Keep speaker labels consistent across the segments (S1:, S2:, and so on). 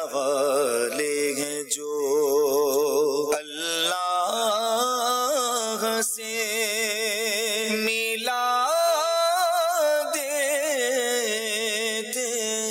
S1: والے ہیں جو اللہ سے ملا دیتے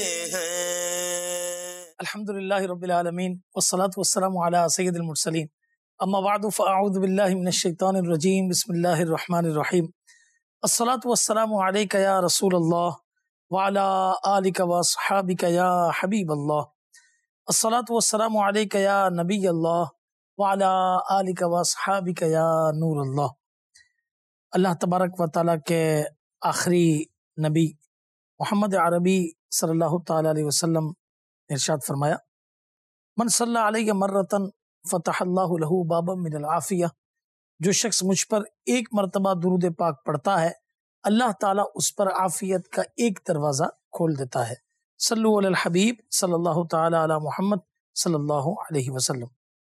S1: ہیں۔
S2: الحمدللہ رب العالمین والصلاة والسلام علی سید المرسلین، اما بعد فاعوذ باللہ من الشیطان الرجیم، بسم اللہ الرحمن الرحیم۔ الصلاة والسلام علیک یا رسول اللہ وعلی آلک واصحابک یا حبیب اللہ۔ الصلاة والسلام علیک یا نبی اللہ وعلی آلک واصحابک یا نور اللہ۔ اللہ تبارک و تعالیٰ کے آخری نبی محمد عربی صلی اللہ تعالیٰ علیہ وسلم ارشاد فرمایا، من صلی علیہ مرتن فتح اللہ لہ بابا من العافیہ، جو شخص مجھ پر ایک مرتبہ درود پاک پڑھتا ہے اللہ تعالیٰ اس پر عافیت کا ایک دروازہ کھول دیتا ہے۔ صلو علی الحبیب صلی اللہ تعالیٰ علی محمد صلی اللہ علیہ وسلم۔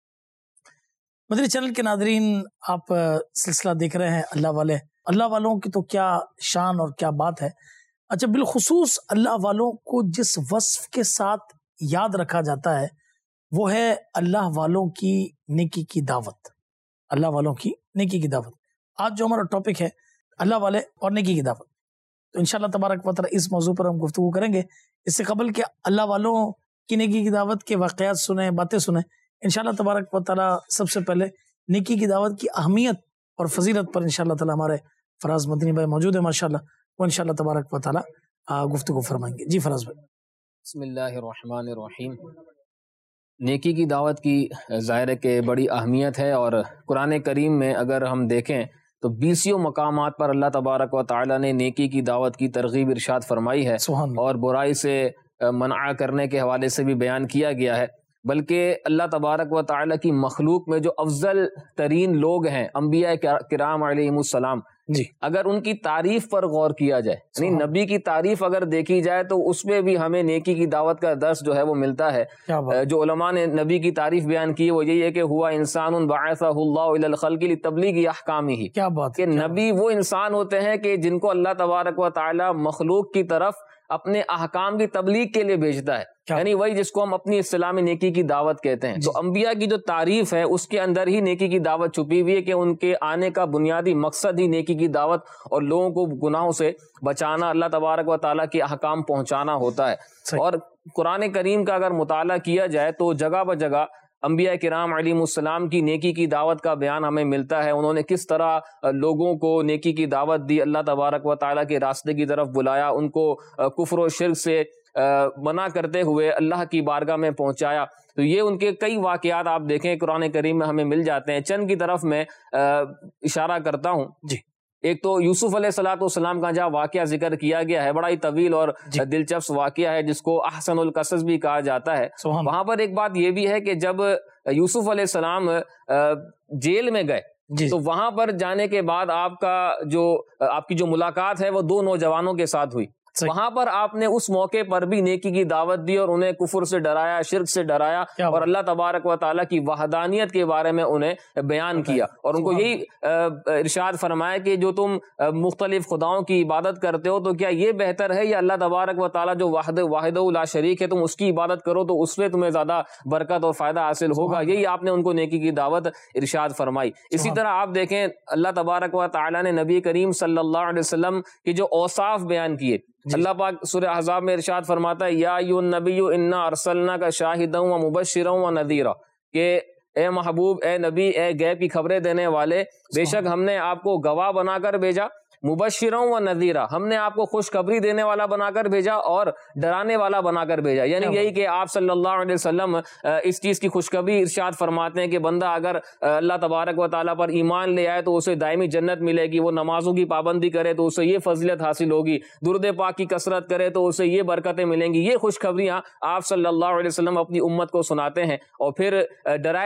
S2: مدنی چینل کے ناظرین، آپ سلسلہ دیکھ رہے ہیں اللہ والے۔ اللہ والوں کی تو کیا شان اور کیا بات ہے۔ اچھا، بالخصوص اللہ والوں کو جس وصف کے ساتھ یاد رکھا جاتا ہے وہ ہے اللہ والوں کی نیکی کی دعوت۔ اللہ والوں کی نیکی کی دعوت۔ آج جو ہمارا ٹاپک ہے اللہ والے اور نیکی کی دعوت، تو انشاءاللہ تبارک و تعالی اس موضوع پر ہم گفتگو کریں گے۔ اس سے قبل کہ اللہ والوں کی نیکی کی دعوت کے واقعات سنیں، باتیں سنیں، انشاءاللہ تبارک و تعالی سب سے پہلے نیکی کی دعوت کی اہمیت اور فضیلت پر انشاءاللہ تعالی ہمارے فراز مدنی بھائی موجود ہیں ماشاءاللہ، وہ انشاءاللہ تبارک و تعالی گفتگو فرمائیں گے۔ جی فراز بھائی۔
S3: بسم اللہ الرحمن الرحیم۔ نیکی کی دعوت کی ظاہر ہے کہ بڑی اہمیت ہے، اور قرآن کریم میں اگر ہم دیکھیں تو 20 مقامات پر اللہ تبارک و تعالی نے نیکی کی دعوت کی ترغیب ارشاد فرمائی ہے، اور برائی سے منع کرنے کے حوالے سے بھی بیان کیا گیا ہے۔ بلکہ اللہ تبارک و تعالی کی مخلوق میں جو افضل ترین لوگ ہیں انبیاء کرام علیہم السلام،
S2: جی،
S3: اگر ان کی تعریف پر غور کیا جائے، یعنی نبی کی تعریف اگر دیکھی جائے تو اس میں بھی ہمیں نیکی کی دعوت کا درس جو ہے وہ ملتا ہے۔ جو علماء نے نبی کی تعریف بیان کی وہ یہی ہے کہ ہوا انسان بعثہ اللہ الی الخلق لتبلیغ احکامہ،
S2: کیا بات
S3: کہ نبی وہ انسان ہوتے ہیں کہ جن کو اللہ تبارک و تعالی مخلوق کی طرف اپنے احکام کی تبلیغ کے لیے بھیجتا ہے، یعنی وہی جس کو ہم اپنی اصطلاح میں نیکی کی دعوت کہتے ہیں۔ تو انبیاء کی جو تعریف ہے اس کے اندر ہی نیکی کی دعوت چھپی ہوئی ہے کہ ان کے آنے کا بنیادی مقصد ہی نیکی کی دعوت اور لوگوں کو گناہوں سے بچانا، اللہ تبارک و تعالیٰ کے احکام پہنچانا ہوتا ہے۔ اور قرآن کریم کا اگر مطالعہ کیا جائے تو جگہ بجگہ انبیاء کرام علیہم السلام کی نیکی کی دعوت کا بیان ہمیں ملتا ہے۔ انہوں نے کس طرح لوگوں کو نیکی کی دعوت دی، اللہ تبارک و تعالیٰ کے راستے کی طرف بلایا، ان کو کفر و شرک سے منع کرتے ہوئے اللہ کی بارگاہ میں پہنچایا۔ تو یہ ان کے کئی واقعات آپ دیکھیں قرآن کریم میں ہمیں مل جاتے ہیں۔ چند کی طرف میں اشارہ کرتا ہوں۔
S2: جی،
S3: ایک تو یوسف علیہ السلام کا جہاں واقعہ ذکر کیا گیا ہے، بڑا ہی طویل اور دلچسپ واقعہ ہے جس کو احسن القصص بھی کہا جاتا ہے۔ وہاں پر ایک بات یہ بھی ہے کہ جب یوسف علیہ السلام جیل میں گئے تو وہاں پر جانے کے بعد آپ کی جو ملاقات ہے وہ 2 نوجوانوں کے ساتھ ہوئی۔ وہاں پر آپ نے اس موقع پر بھی نیکی کی دعوت دی اور انہیں کفر سے ڈرایا، شرک سے ڈرایا، اور اللہ تبارک و تعالیٰ کی وحدانیت کے بارے میں انہیں بیان کیا، اور ان کو یہی ارشاد فرمایا کہ جو تم مختلف خداؤں کی عبادت کرتے ہو تو کیا یہ بہتر ہے یا اللہ تبارک و تعالیٰ جو واحد لا شریک ہے تم اس کی عبادت کرو تو اس میں تمہیں زیادہ برکت اور فائدہ حاصل ہوگا۔ یہی آپ نے ان کو نیکی کی دعوت ارشاد فرمائی۔ اسی طرح آپ دیکھیں اللہ تبارک و تعالیٰ نے نبی کریم صلی اللہ علیہ وسلم کے جو اوصاف بیان کیے، اللہ پاک سورہ احزاب میں ارشاد فرماتا ہے یا ایھا النبی انا ارسلناک شاہدا ومبشرا ونذیرا، کہ اے محبوب، اے نبی، اے غیب کی خبریں دینے والے، بے شک ہم نے آپ کو گواہ بنا کر بھیجا، مبشرا و نذیرا، ہم نے آپ کو خوشخبری دینے والا بنا کر بھیجا اور ڈرانے والا بنا کر بھیجا۔ یعنی یہی کہ آپ صلی اللہ علیہ وسلم اس چیز کی خوشخبری ارشاد فرماتے ہیں کہ بندہ اگر اللہ تبارک و تعالیٰ پر ایمان لے آئے تو اسے دائمی جنت ملے گی، وہ نمازوں کی پابندی کرے تو اسے یہ فضیلت حاصل ہوگی، درود پاک کی کثرت کرے تو اسے یہ برکتیں ملیں گی۔ یہ خوشخبریاں آپ صلی اللہ علیہ وسلم اپنی امت کو سناتے ہیں، اور پھر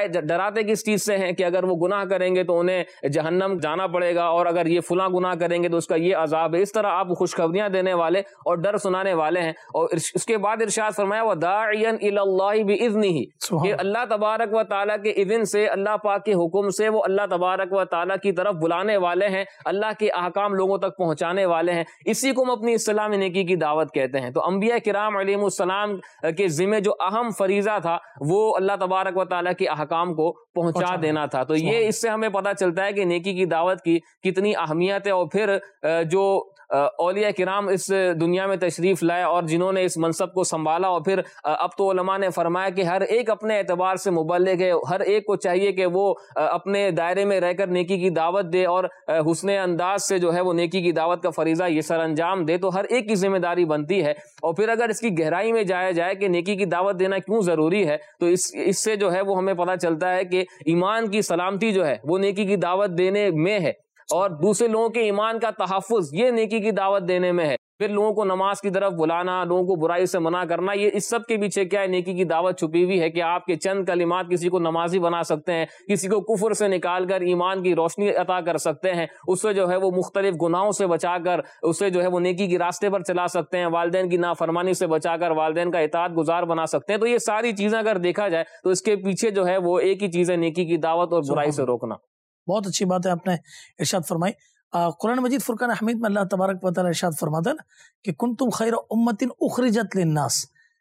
S3: ڈراتے کس چیز سے ہیں کہ اگر وہ گناہ کریں گے تو انہیں جہنم جانا پڑے گا، اور اگر یہ فلاں گناہ کریں گے تو اس کا یہ عذاب ہے. اس طرح آپ خوشخبریاں دینے والے اور ڈر سنانے والے ہیں. اور اس کے بعد ارشاد فرمایا وَدَاعِيًا إِلَى اللَّهِ بِإِذْنِهِ کہ اللہ تبارک و تعالیٰ کے اذن سے, اللہ پاک کے حکم سے وہ اللہ تبارک و تعالیٰ کی طرف بلانے والے ہیں, اللہ کے احکام لوگوں تک پہنچانے والے ہیں. اسی کو ہم اپنی اصطلاح میں نیکی کی دعوت کہتے ہیں. تو انبیاء کرام علیہم السلام کے ذمہ جو اہم فریضہ تھا وہ اللہ تبارک و تعالیٰ کے احکام کو پہنچا دینا تھا. تو یہ اس سے ہمیں پتہ چلتا ہے کہ نیکی کی دعوت کی کتنی اہمیت ہے. اور پھر جو اولیاء کرام اس دنیا میں تشریف لائے اور جنہوں نے اس منصب کو سنبھالا, اور پھر اب تو علماء نے فرمایا کہ ہر ایک اپنے اعتبار سے مبلغ ہے, ہر ایک کو چاہیے کہ وہ اپنے دائرے میں رہ کر نیکی کی دعوت دے اور حسن انداز سے جو ہے وہ نیکی کی دعوت کا فریضہ یہ سر انجام دے. تو ہر ایک کی ذمہ داری بنتی ہے. اور پھر اگر اس کی گہرائی میں جایا جائے کہ نیکی کی دعوت دینا کیوں ضروری ہے, تو اس سے جو ہے وہ ہمیں پتہ چلتا ہے کہ ایمان کی سلامتی جو ہے وہ نیکی کی دعوت دینے میں ہے, اور دوسرے لوگوں کے ایمان کا تحفظ یہ نیکی کی دعوت دینے میں ہے. پھر لوگوں کو نماز کی طرف بلانا, لوگوں کو برائی سے منع کرنا, یہ اس سب کے پیچھے کیا ہے, نیکی کی دعوت چھپی ہوئی ہے کہ آپ کے چند کلمات کسی کو نمازی بنا سکتے ہیں, کسی کو کفر سے نکال کر ایمان کی روشنی عطا کر سکتے ہیں, اس سے جو ہے وہ مختلف گناہوں سے بچا کر اسے جو ہے وہ نیکی کی راستے پر چلا سکتے ہیں, والدین کی نافرمانی سے بچا کر والدین کا اطاعت گزار بنا سکتے ہیں. تو یہ ساری چیزیں اگر دیکھا جائے تو اس کے پیچھے جو ہے وہ ایک ہی چیز ہے, نیکی کی دعوت اور برائی سے روکنا.
S2: بہت اچھی بات ہے آپ نے ارشاد فرمائی. قرآن مجید فرقان حمید میں اللہ تبارک و تعالی ارشاد فرماتا ہے نا کہ کنتم خیر امت اخرجت للناس,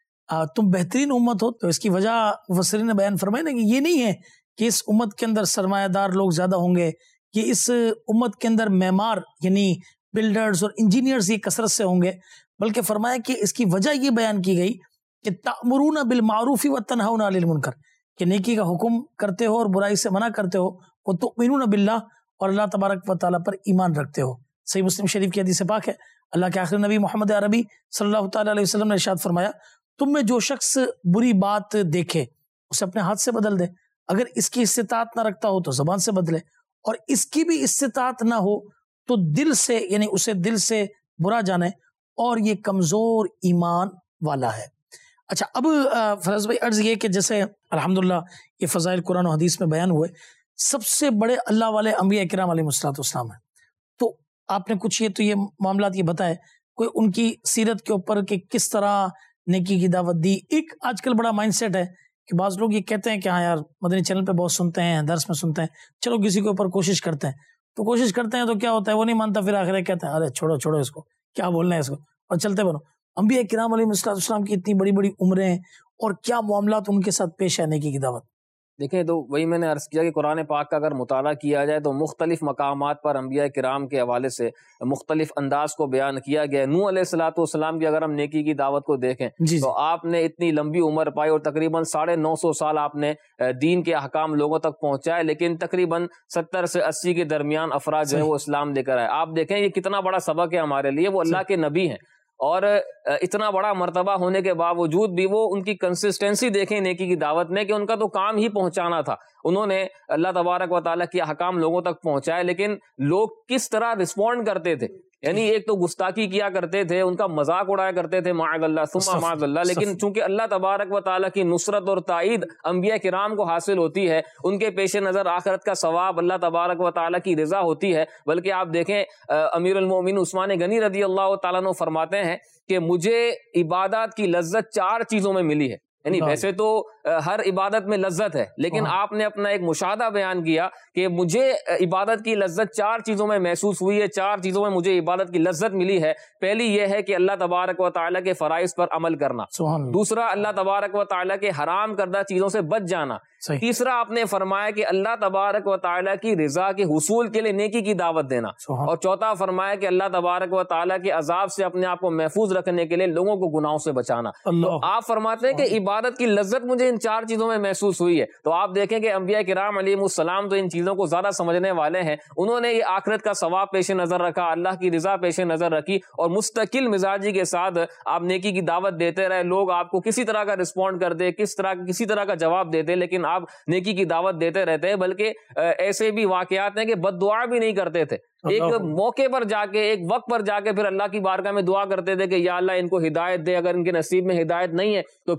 S2: تم بہترین امت ہو. تو اس کی وجہ مفسرین نے بیان فرمائی نا کہ یہ نہیں ہے کہ اس امت کے اندر سرمایہ دار لوگ زیادہ ہوں گے, کہ اس امت کے اندر معمار یعنی بلڈرز اور انجینئرز یہ کثرت سے ہوں گے, بلکہ فرمایا کہ اس کی وجہ یہ بیان کی گئی کہ تأمرون بالمعروف وتنہون عن المنکر, کہ نیکی کا حکم کرتے ہو اور برائی سے منع کرتے ہو, وتؤمنون باللہ اور اللہ تبارک و تعالیٰ پر ایمان رکھتے ہو. صحیح مسلم شریف کی حدیث پاک ہے, اللہ کے آخری نبی محمد عربی صلی اللہ تعالیٰ علیہ وسلم نے ارشاد فرمایا تم میں جو شخص بری بات دیکھے اسے اپنے ہاتھ سے بدل دے, اگر اس کی استطاعت نہ رکھتا ہو تو زبان سے بدلے, اور اس کی بھی استطاعت نہ ہو تو دل سے, یعنی اسے دل سے برا جانے, اور یہ کمزور ایمان والا ہے. اچھا, اب فیض بھائی عرض یہ کہ جیسے الحمدللہ یہ فضائل قرآن و حدیث میں بیان ہوئے, سب سے بڑے اللہ والے انبیاء کرام علیہ السلام ہیں, تو آپ نے کچھ یہ معاملات یہ بتائے, کوئی ان کی سیرت کے اوپر کہ کس طرح نیکی کی دعوت دی. ایک آج کل بڑا مائنڈ سیٹ ہے کہ بعض لوگ یہ کہتے ہیں کہ ہاں یار مدنی چینل پہ بہت سنتے ہیں, درس میں سنتے ہیں, چلو کسی کے اوپر کوشش کرتے ہیں, تو کوشش کرتے ہیں تو کیا ہوتا ہے وہ نہیں مانتا, پھر آخر کہتے ہیں ارے چھوڑو اس کو, کیا بولنا ہے اس کو, اور چلتے بنو. انبیاء کرام علیہ السلام کی اتنی بڑی بڑی عمریں اور کیا معاملات ان کے ساتھ پیش ہے نیکی کی دعوت.
S3: دیکھیں, تو وہی میں نے عرض کیا کہ قرآن پاک کا اگر مطالعہ کیا جائے تو مختلف مقامات پر انبیاء کرام کے حوالے سے مختلف انداز کو بیان کیا گیا. نوح علیہ السلام کی اگر ہم نیکی کی دعوت کو دیکھیں تو آپ نے اتنی لمبی عمر پائی اور تقریباً 950 سال آپ نے دین کے احکام لوگوں تک پہنچائے, لیکن تقریباً 70 سے 80 کے درمیان افراد جو ہے وہ اسلام لے کر آئے. آپ دیکھیں یہ کتنا بڑا سبق ہے ہمارے لیے. وہ اللہ کے نبی ہیں اور اتنا بڑا مرتبہ ہونے کے باوجود بھی وہ ان کی کنسسٹنسی دیکھیں نیکی کی دعوت میں, کہ ان کا تو کام ہی پہنچانا تھا. انہوں نے اللہ تبارک و تعالیٰ کی احکام لوگوں تک پہنچائے, لیکن لوگ کس طرح رسپونڈ کرتے تھے, یعنی ایک تو گستاخی کیا کرتے تھے, ان کا مذاق اڑایا کرتے تھے, معاذ اللہ ثم معاذ اللہ. لیکن چونکہ اللہ تبارک و تعالیٰ کی نصرت اور تائید انبیاء کرام کو حاصل ہوتی ہے, ان کے پیش نظر آخرت کا ثواب, اللہ تبارک و تعالیٰ کی رضا ہوتی ہے. بلکہ آپ دیکھیں امیر المومنین عثمان غنی رضی اللہ تعالیٰ عنہ فرماتے ہیں کہ مجھے عبادات کی لذت 4 چیزوں میں ملی ہے. یعنی ویسے تو ہر عبادت میں لذت ہے, لیکن آپ نے اپنا ایک مشاہدہ بیان کیا کہ مجھے عبادت کی لذت 4 چیزوں میں محسوس ہوئی ہے, 4 چیزوں میں مجھے عبادت کی لذت ملی ہے. پہلی یہ ہے کہ اللہ تبارک و تعالیٰ کے فرائض پر عمل کرنا, دوسرا اللہ تبارک و تعالیٰ کے حرام کردہ چیزوں سے بچ جانا, تیسرا آپ نے فرمایا کہ اللہ تبارک و تعالیٰ کی رضا کے حصول کے لیے نیکی کی دعوت دینا, اور چوتھا فرمایا کہ اللہ تبارک و تعالیٰ کے عذاب سے اپنے آپ کو محفوظ رکھنے کے لیے لوگوں کو گناہوں سے بچانا. تو آپ فرماتے ہیں کہ عبادت کی لذت مجھے ان 4 چیزوں میں محسوس ہوئی ہے. تو آپ دیکھیں کہ انبیاء کرام علیہ السلام تو ان چیزوں کو زیادہ سمجھنے والے ہیں. انہوں نے یہ آخرت کا ثواب پیش نظر رکھا, اللہ کی رضا پیش نظر رکھی, اور مستقل مزاجی کے ساتھ آپ نیکی کی دعوت دیتے رہے. لوگ آپ کو کسی طرح کا رسپونڈ کر دے, کسی طرح کا جواب دیتے, لیکن آپ نیکی کی دعوت دیتے رہتے ہیں. بلکہ ایسے بھی واقعات ہیں کہ بد دعا بھی نہیں کرتے تھے, ایک موقع پر جا کے, ایک وقت پر جا کے پھر اللہ کی بارگاہ میں دعا کرتے تھے کہ یا اللہ ان کو ہدایت دے, اگر ان کے نصیب میں ہدایت نہیں ہے تو پھر ان کو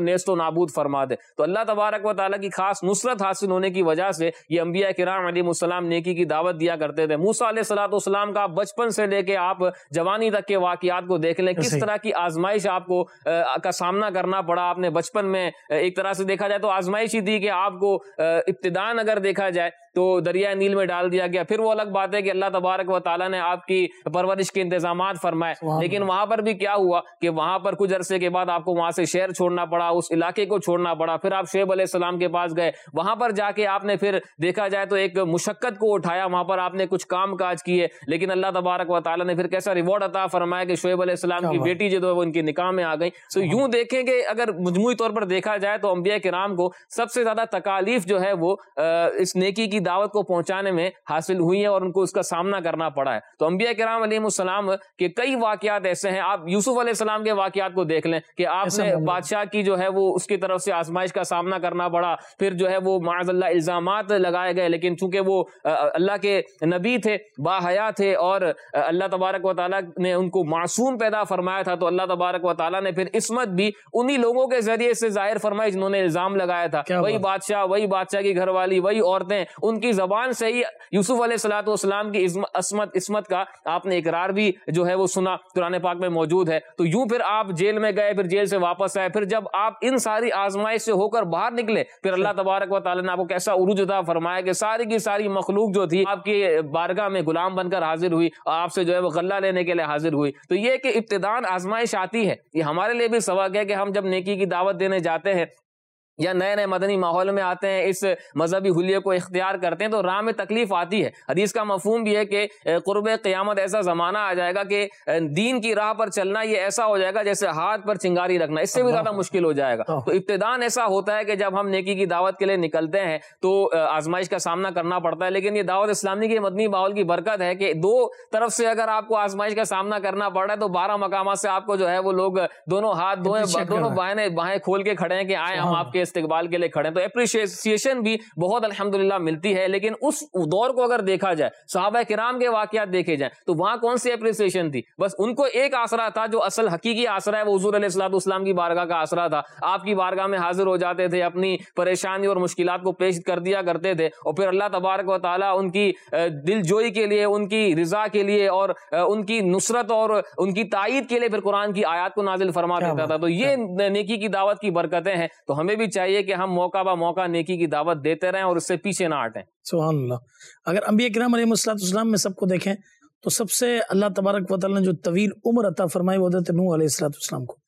S3: نیست و نابود فرما دے. تو اللہ تبارک و تعالیٰ کی خاص نصرت حاصل ہونے کی وجہ سے یہ انبیاء کرام علیہ السلام نیکی کی دعوت دیا کرتے تھے. موسیٰ علیہ السلام کا بچپن سے لے کے آپ جوانی تک کے واقعات کو دیکھ لیں, کس طرح کی آزمائش آپ کو کا سامنا کرنا پڑا. آپ نے بچپن میں ایک طرح سے دیکھا جائے تو آزمائش ہی تھی کہ آپ کو ابتداءً اگر دیکھا جائے تو دریائے نیل میں ڈال دیا گیا. پھر وہ الگ بات ہے کہ اللہ تبارک و تعالیٰ نے آپ کی پرورش کے انتظامات فرمائے, لیکن وہاں پر بھی کیا ہوا کہ وہاں پر کچھ عرصے کے بعد آپ کو وہاں سے شہر چھوڑنا پڑا, اس علاقے کو چھوڑنا پڑا. پھر آپ شعیب علیہ السلام کے پاس گئے, وہاں پر جا کے آپ نے پھر دیکھا جائے تو ایک مشقت کو اٹھایا, وہاں پر آپ نے کچھ کام کاج کیے, لیکن اللہ تبارک و تعالیٰ نے پھر کیسا ریوارڈ عطا فرمایا کہ شعیب علیہ السلام کی بیٹی جو ہے وہ ان کی نکاح میں آ گئی. تو یوں دیکھیں کہ اگر مجموعی طور پر دیکھا جائے تو انبیاء کرام کو سب سے زیادہ تکالیف جو ہے وہ اس نیکی کی دعوت کو پہنچانے میں حاصل ہوئی ہے اور ان کو اس کا سامنا کرنا پڑا ہے. تو انبیاء کرام علیہ السلام کے کئی واقعات ایسے ہیں. آپ یوسف علیہ السلام کے واقعات کو دیکھ لیں کہ آپ نے بادشاہ کی جو ہے وہ اس کی طرف سے آزمائش کا سامنا کرنا پڑا, پھر جو ہے وہ معاذ اللہ الزامات لگائے گئے, لیکن چونکہ وہ اللہ کے نبی تھے, با حیا تھے, اور اللہ تبارک و تعالیٰ نے ان کو معصوم پیدا فرمایا تھا, تو اللہ تبارک و تعالیٰ نے پھر عصمت بھی انہی لوگوں کے ذریعے سے ظاہر فرمائی جنہوں نے الزام لگایا تھا. وہی بادشاہ کی گھر والی, وہی عورتیں, ان کی زبان سے ہی یوسف علیہ السلام کی عصمت کا آپ نے اقرار بھی جو ہے وہ سنا, قرآن پاک میں موجود ہے. تو یوں پھر آپ جیل میں گئے, پھر جیل سے واپس آئے, پھر جب آپ ان ساری آزمائش سے ہو کر باہر نکلے, پھر اللہ تبارک و تعالیٰ نے آپ کو کیسا عروج عطا فرمایا کہ ساری کی ساری مخلوق جو تھی آپ کی بارگاہ میں غلام بن کر حاضر ہوئی, اور آپ سے جو ہے وہ غلہ لینے کے لیے حاضر ہوئی. تو یہ کہ ابتداءً آزمائش آتی ہے, یہ ہمارے لیے بھی سبق ہے کہ ہم جب نیکی کی دعوت دینے جاتے ہیں یا نئے نئے مدنی ماحول میں آتے ہیں, اس مذہبی حلیے کو اختیار کرتے ہیں, تو راہ میں تکلیف آتی ہے. حدیث کا مفہوم بھی ہے کہ قرب قیامت ایسا زمانہ آ جائے گا کہ دین کی راہ پر چلنا یہ ایسا ہو جائے گا جیسے ہاتھ پر چنگاری رکھنا, اس سے بھی زیادہ مشکل ہو جائے گا. تو ابتداءً ایسا ہوتا ہے کہ جب ہم نیکی کی دعوت کے لیے نکلتے ہیں تو آزمائش کا سامنا کرنا پڑتا ہے, لیکن یہ دعوت اسلامی کے مدنی ماحول کی برکت ہے کہ دو طرف سے اگر آپ کو آزمائش کا سامنا کرنا پڑ رہا ہے تو 12 مقامات سے آپ کو جو ہے وہ لوگ دونوں ہاتھ دونوں بائیں کھول کے کھڑے ہیں کہ آئے ہم آپ کے استقبال کے لیے کھڑے. تو اپریشیشن بھی بہت الحمدللہ ملتی ہے. لیکن اس دور کو اگر دیکھا جائے, صحابہ کرام کے واقعات دیکھے جائیں, تو وہاں کون سی اپریشیشن تھی؟ بس ان کو ایک آسرا تھا, جو اصل حقیقی آسرا ہے وہ حضور علیہ السلام کی بارگاہ کا آسرا تھا. آپ کی بارگاہ میں حاضر ہو جاتے تھے, اپنی پریشانی اور مشکلات کو پیش کر دیا کرتے تھے, اور پھر اللہ تبارک و تعالیٰ ان کی دل جوئی کے لیے, ان کی رضا کے لیے, اور ان کی نصرت اور ان کی تائید کے لیے پھر قرآن کی آیات کو نازل فرما دیتا تھا. تو یہ نیکی کی دعوت کی برکتیں ہیں. تو ہمیں بھی چاہیے کہ ہم موقع با موقع نیکی کی دعوت دیتے رہیں اور اس سے پیچھے نہ ہٹیں.
S2: سبحان اللہ. اگر انبیاء کرام علیہ السلام میں سب کو دیکھیں تو سب سے اللہ تبارک و تعالیٰ نے جو طویل عمر عطا فرمائی وہ حضرت نوح علیہ السلام کو.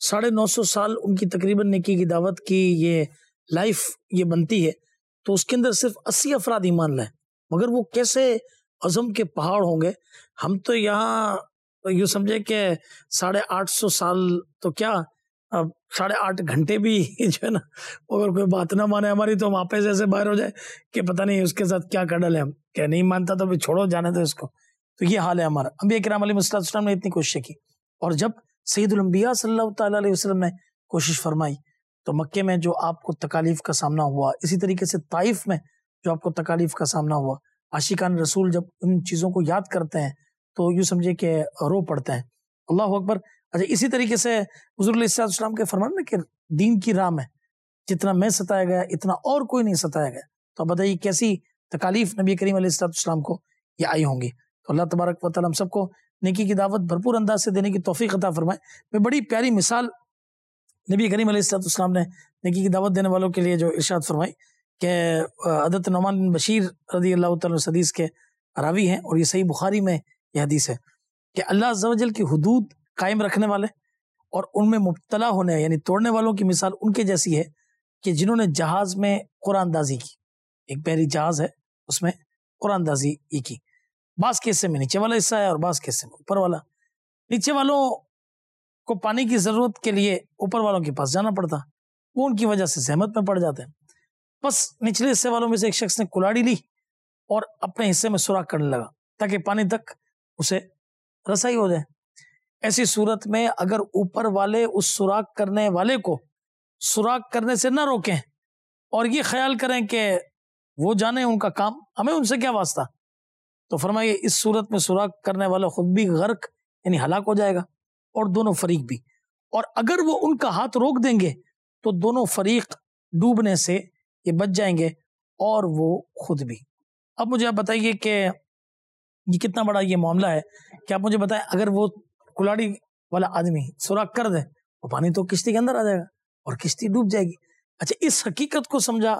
S2: 950 سال ان کی تقریباً نیکی کی دعوت کی یہ لائف یہ بنتی ہے, تو اس کے اندر صرف 80 افراد ایمان لائے. مگر وہ کیسے عزم کے پہاڑ ہوں گے. ہم تو یہاں یوں سمجھے کہ 850 سال تو کیا 8.5 گھنٹے بھی جو ہے نا, اگر کوئی بات نہ مانے ہماری تو ہم آپے سے ایسے باہر ہو جائے کہ پتہ نہیں اس کے ساتھ کیا کر ڈالے ہم, کہ نہیں مانتا تو بھی چھوڑو, جانے دو اس کو. تو یہ حال ہے ہمارا. انبیاء کرام علیہ السلام نے اتنی کوششیں کی, اور جب سید الانبیاء صلی اللہ تعالیٰ علیہ وسلم نے کوشش فرمائی تو مکے میں جو آپ کو تکالیف کا سامنا ہوا, اسی طریقے سے طائف میں جو آپ کو تکالیف کا سامنا ہوا, عاشقان رسول جب ان چیزوں کو یاد کرتے ہیں تو یوں سمجھے کہ رو پڑتے ہیں. اللہ اکبر. اچھا, اسی طریقے سے حضور علیہ السلام کے فرمان میں کہ دین کی راہ میں جتنا میں ستایا گیا اتنا اور کوئی نہیں ستایا گیا. تو اب بتائیے کیسی تکالیف نبی کریم علیہ السلام کو یہ آئی ہوں گی. تو اللہ تبارک و تعالیٰ ہم سب کو نیکی کی دعوت بھرپور انداز سے دینے کی توفیق عطا فرمائے. میں بڑی پیاری مثال نبی کریم علیہ السلام نے نیکی کی دعوت دینے والوں کے لیے جو ارشاد فرمائی کہ حضرت نعمان بن بشیر رضی اللہ تعالیٰ عنہ حدیث کے راوی ہیں, اور یہ صحیح بخاری میں یہ حدیث ہے کہ اللہ عز و جل کی حدود قائم رکھنے والے اور ان میں مبتلا ہونے یعنی توڑنے والوں کی مثال ان کے جیسی ہے کہ جنہوں نے جہاز میں قرآن دازی کی. ایک بحری جہاز ہے, اس میں قرآن دازی یہ کی. بعض کے حصے میں نیچے والا حصہ ہے اور بعض کے حصے میں اوپر والا. نیچے والوں کو پانی کی ضرورت کے لیے اوپر والوں کے پاس جانا پڑتا, وہ ان کی وجہ سے زحمت میں پڑ جاتے ہیں. بس نچلے حصے والوں میں سے ایک شخص نے کلاڑی لی اور اپنے حصے میں سوراخ کرنے لگا تاکہ پانی تک اسے رسائی ہو جائے. ایسی صورت میں اگر اوپر والے اس سوراخ کرنے والے کو سوراخ کرنے سے نہ روکیں اور یہ خیال کریں کہ وہ جانے ان کا کام, ہمیں ان سے کیا واسطہ, تو فرمائیے اس صورت میں سوراخ کرنے والا خود بھی غرق یعنی ہلاک ہو جائے گا اور دونوں فریق بھی. اور اگر وہ ان کا ہاتھ روک دیں گے تو دونوں فریق ڈوبنے سے یہ بچ جائیں گے اور وہ خود بھی. اب مجھے آپ بتائیے کہ یہ کتنا بڑا یہ معاملہ ہے کہ آپ مجھے بتائیں اگر وہ کلاڑی والا آدمی سوراخ کر دے وہ پانی تو کشتی کے اندر آ جائے گا اور کشتی ڈوب جائے گی. اچھا اس حقیقت کو سمجھا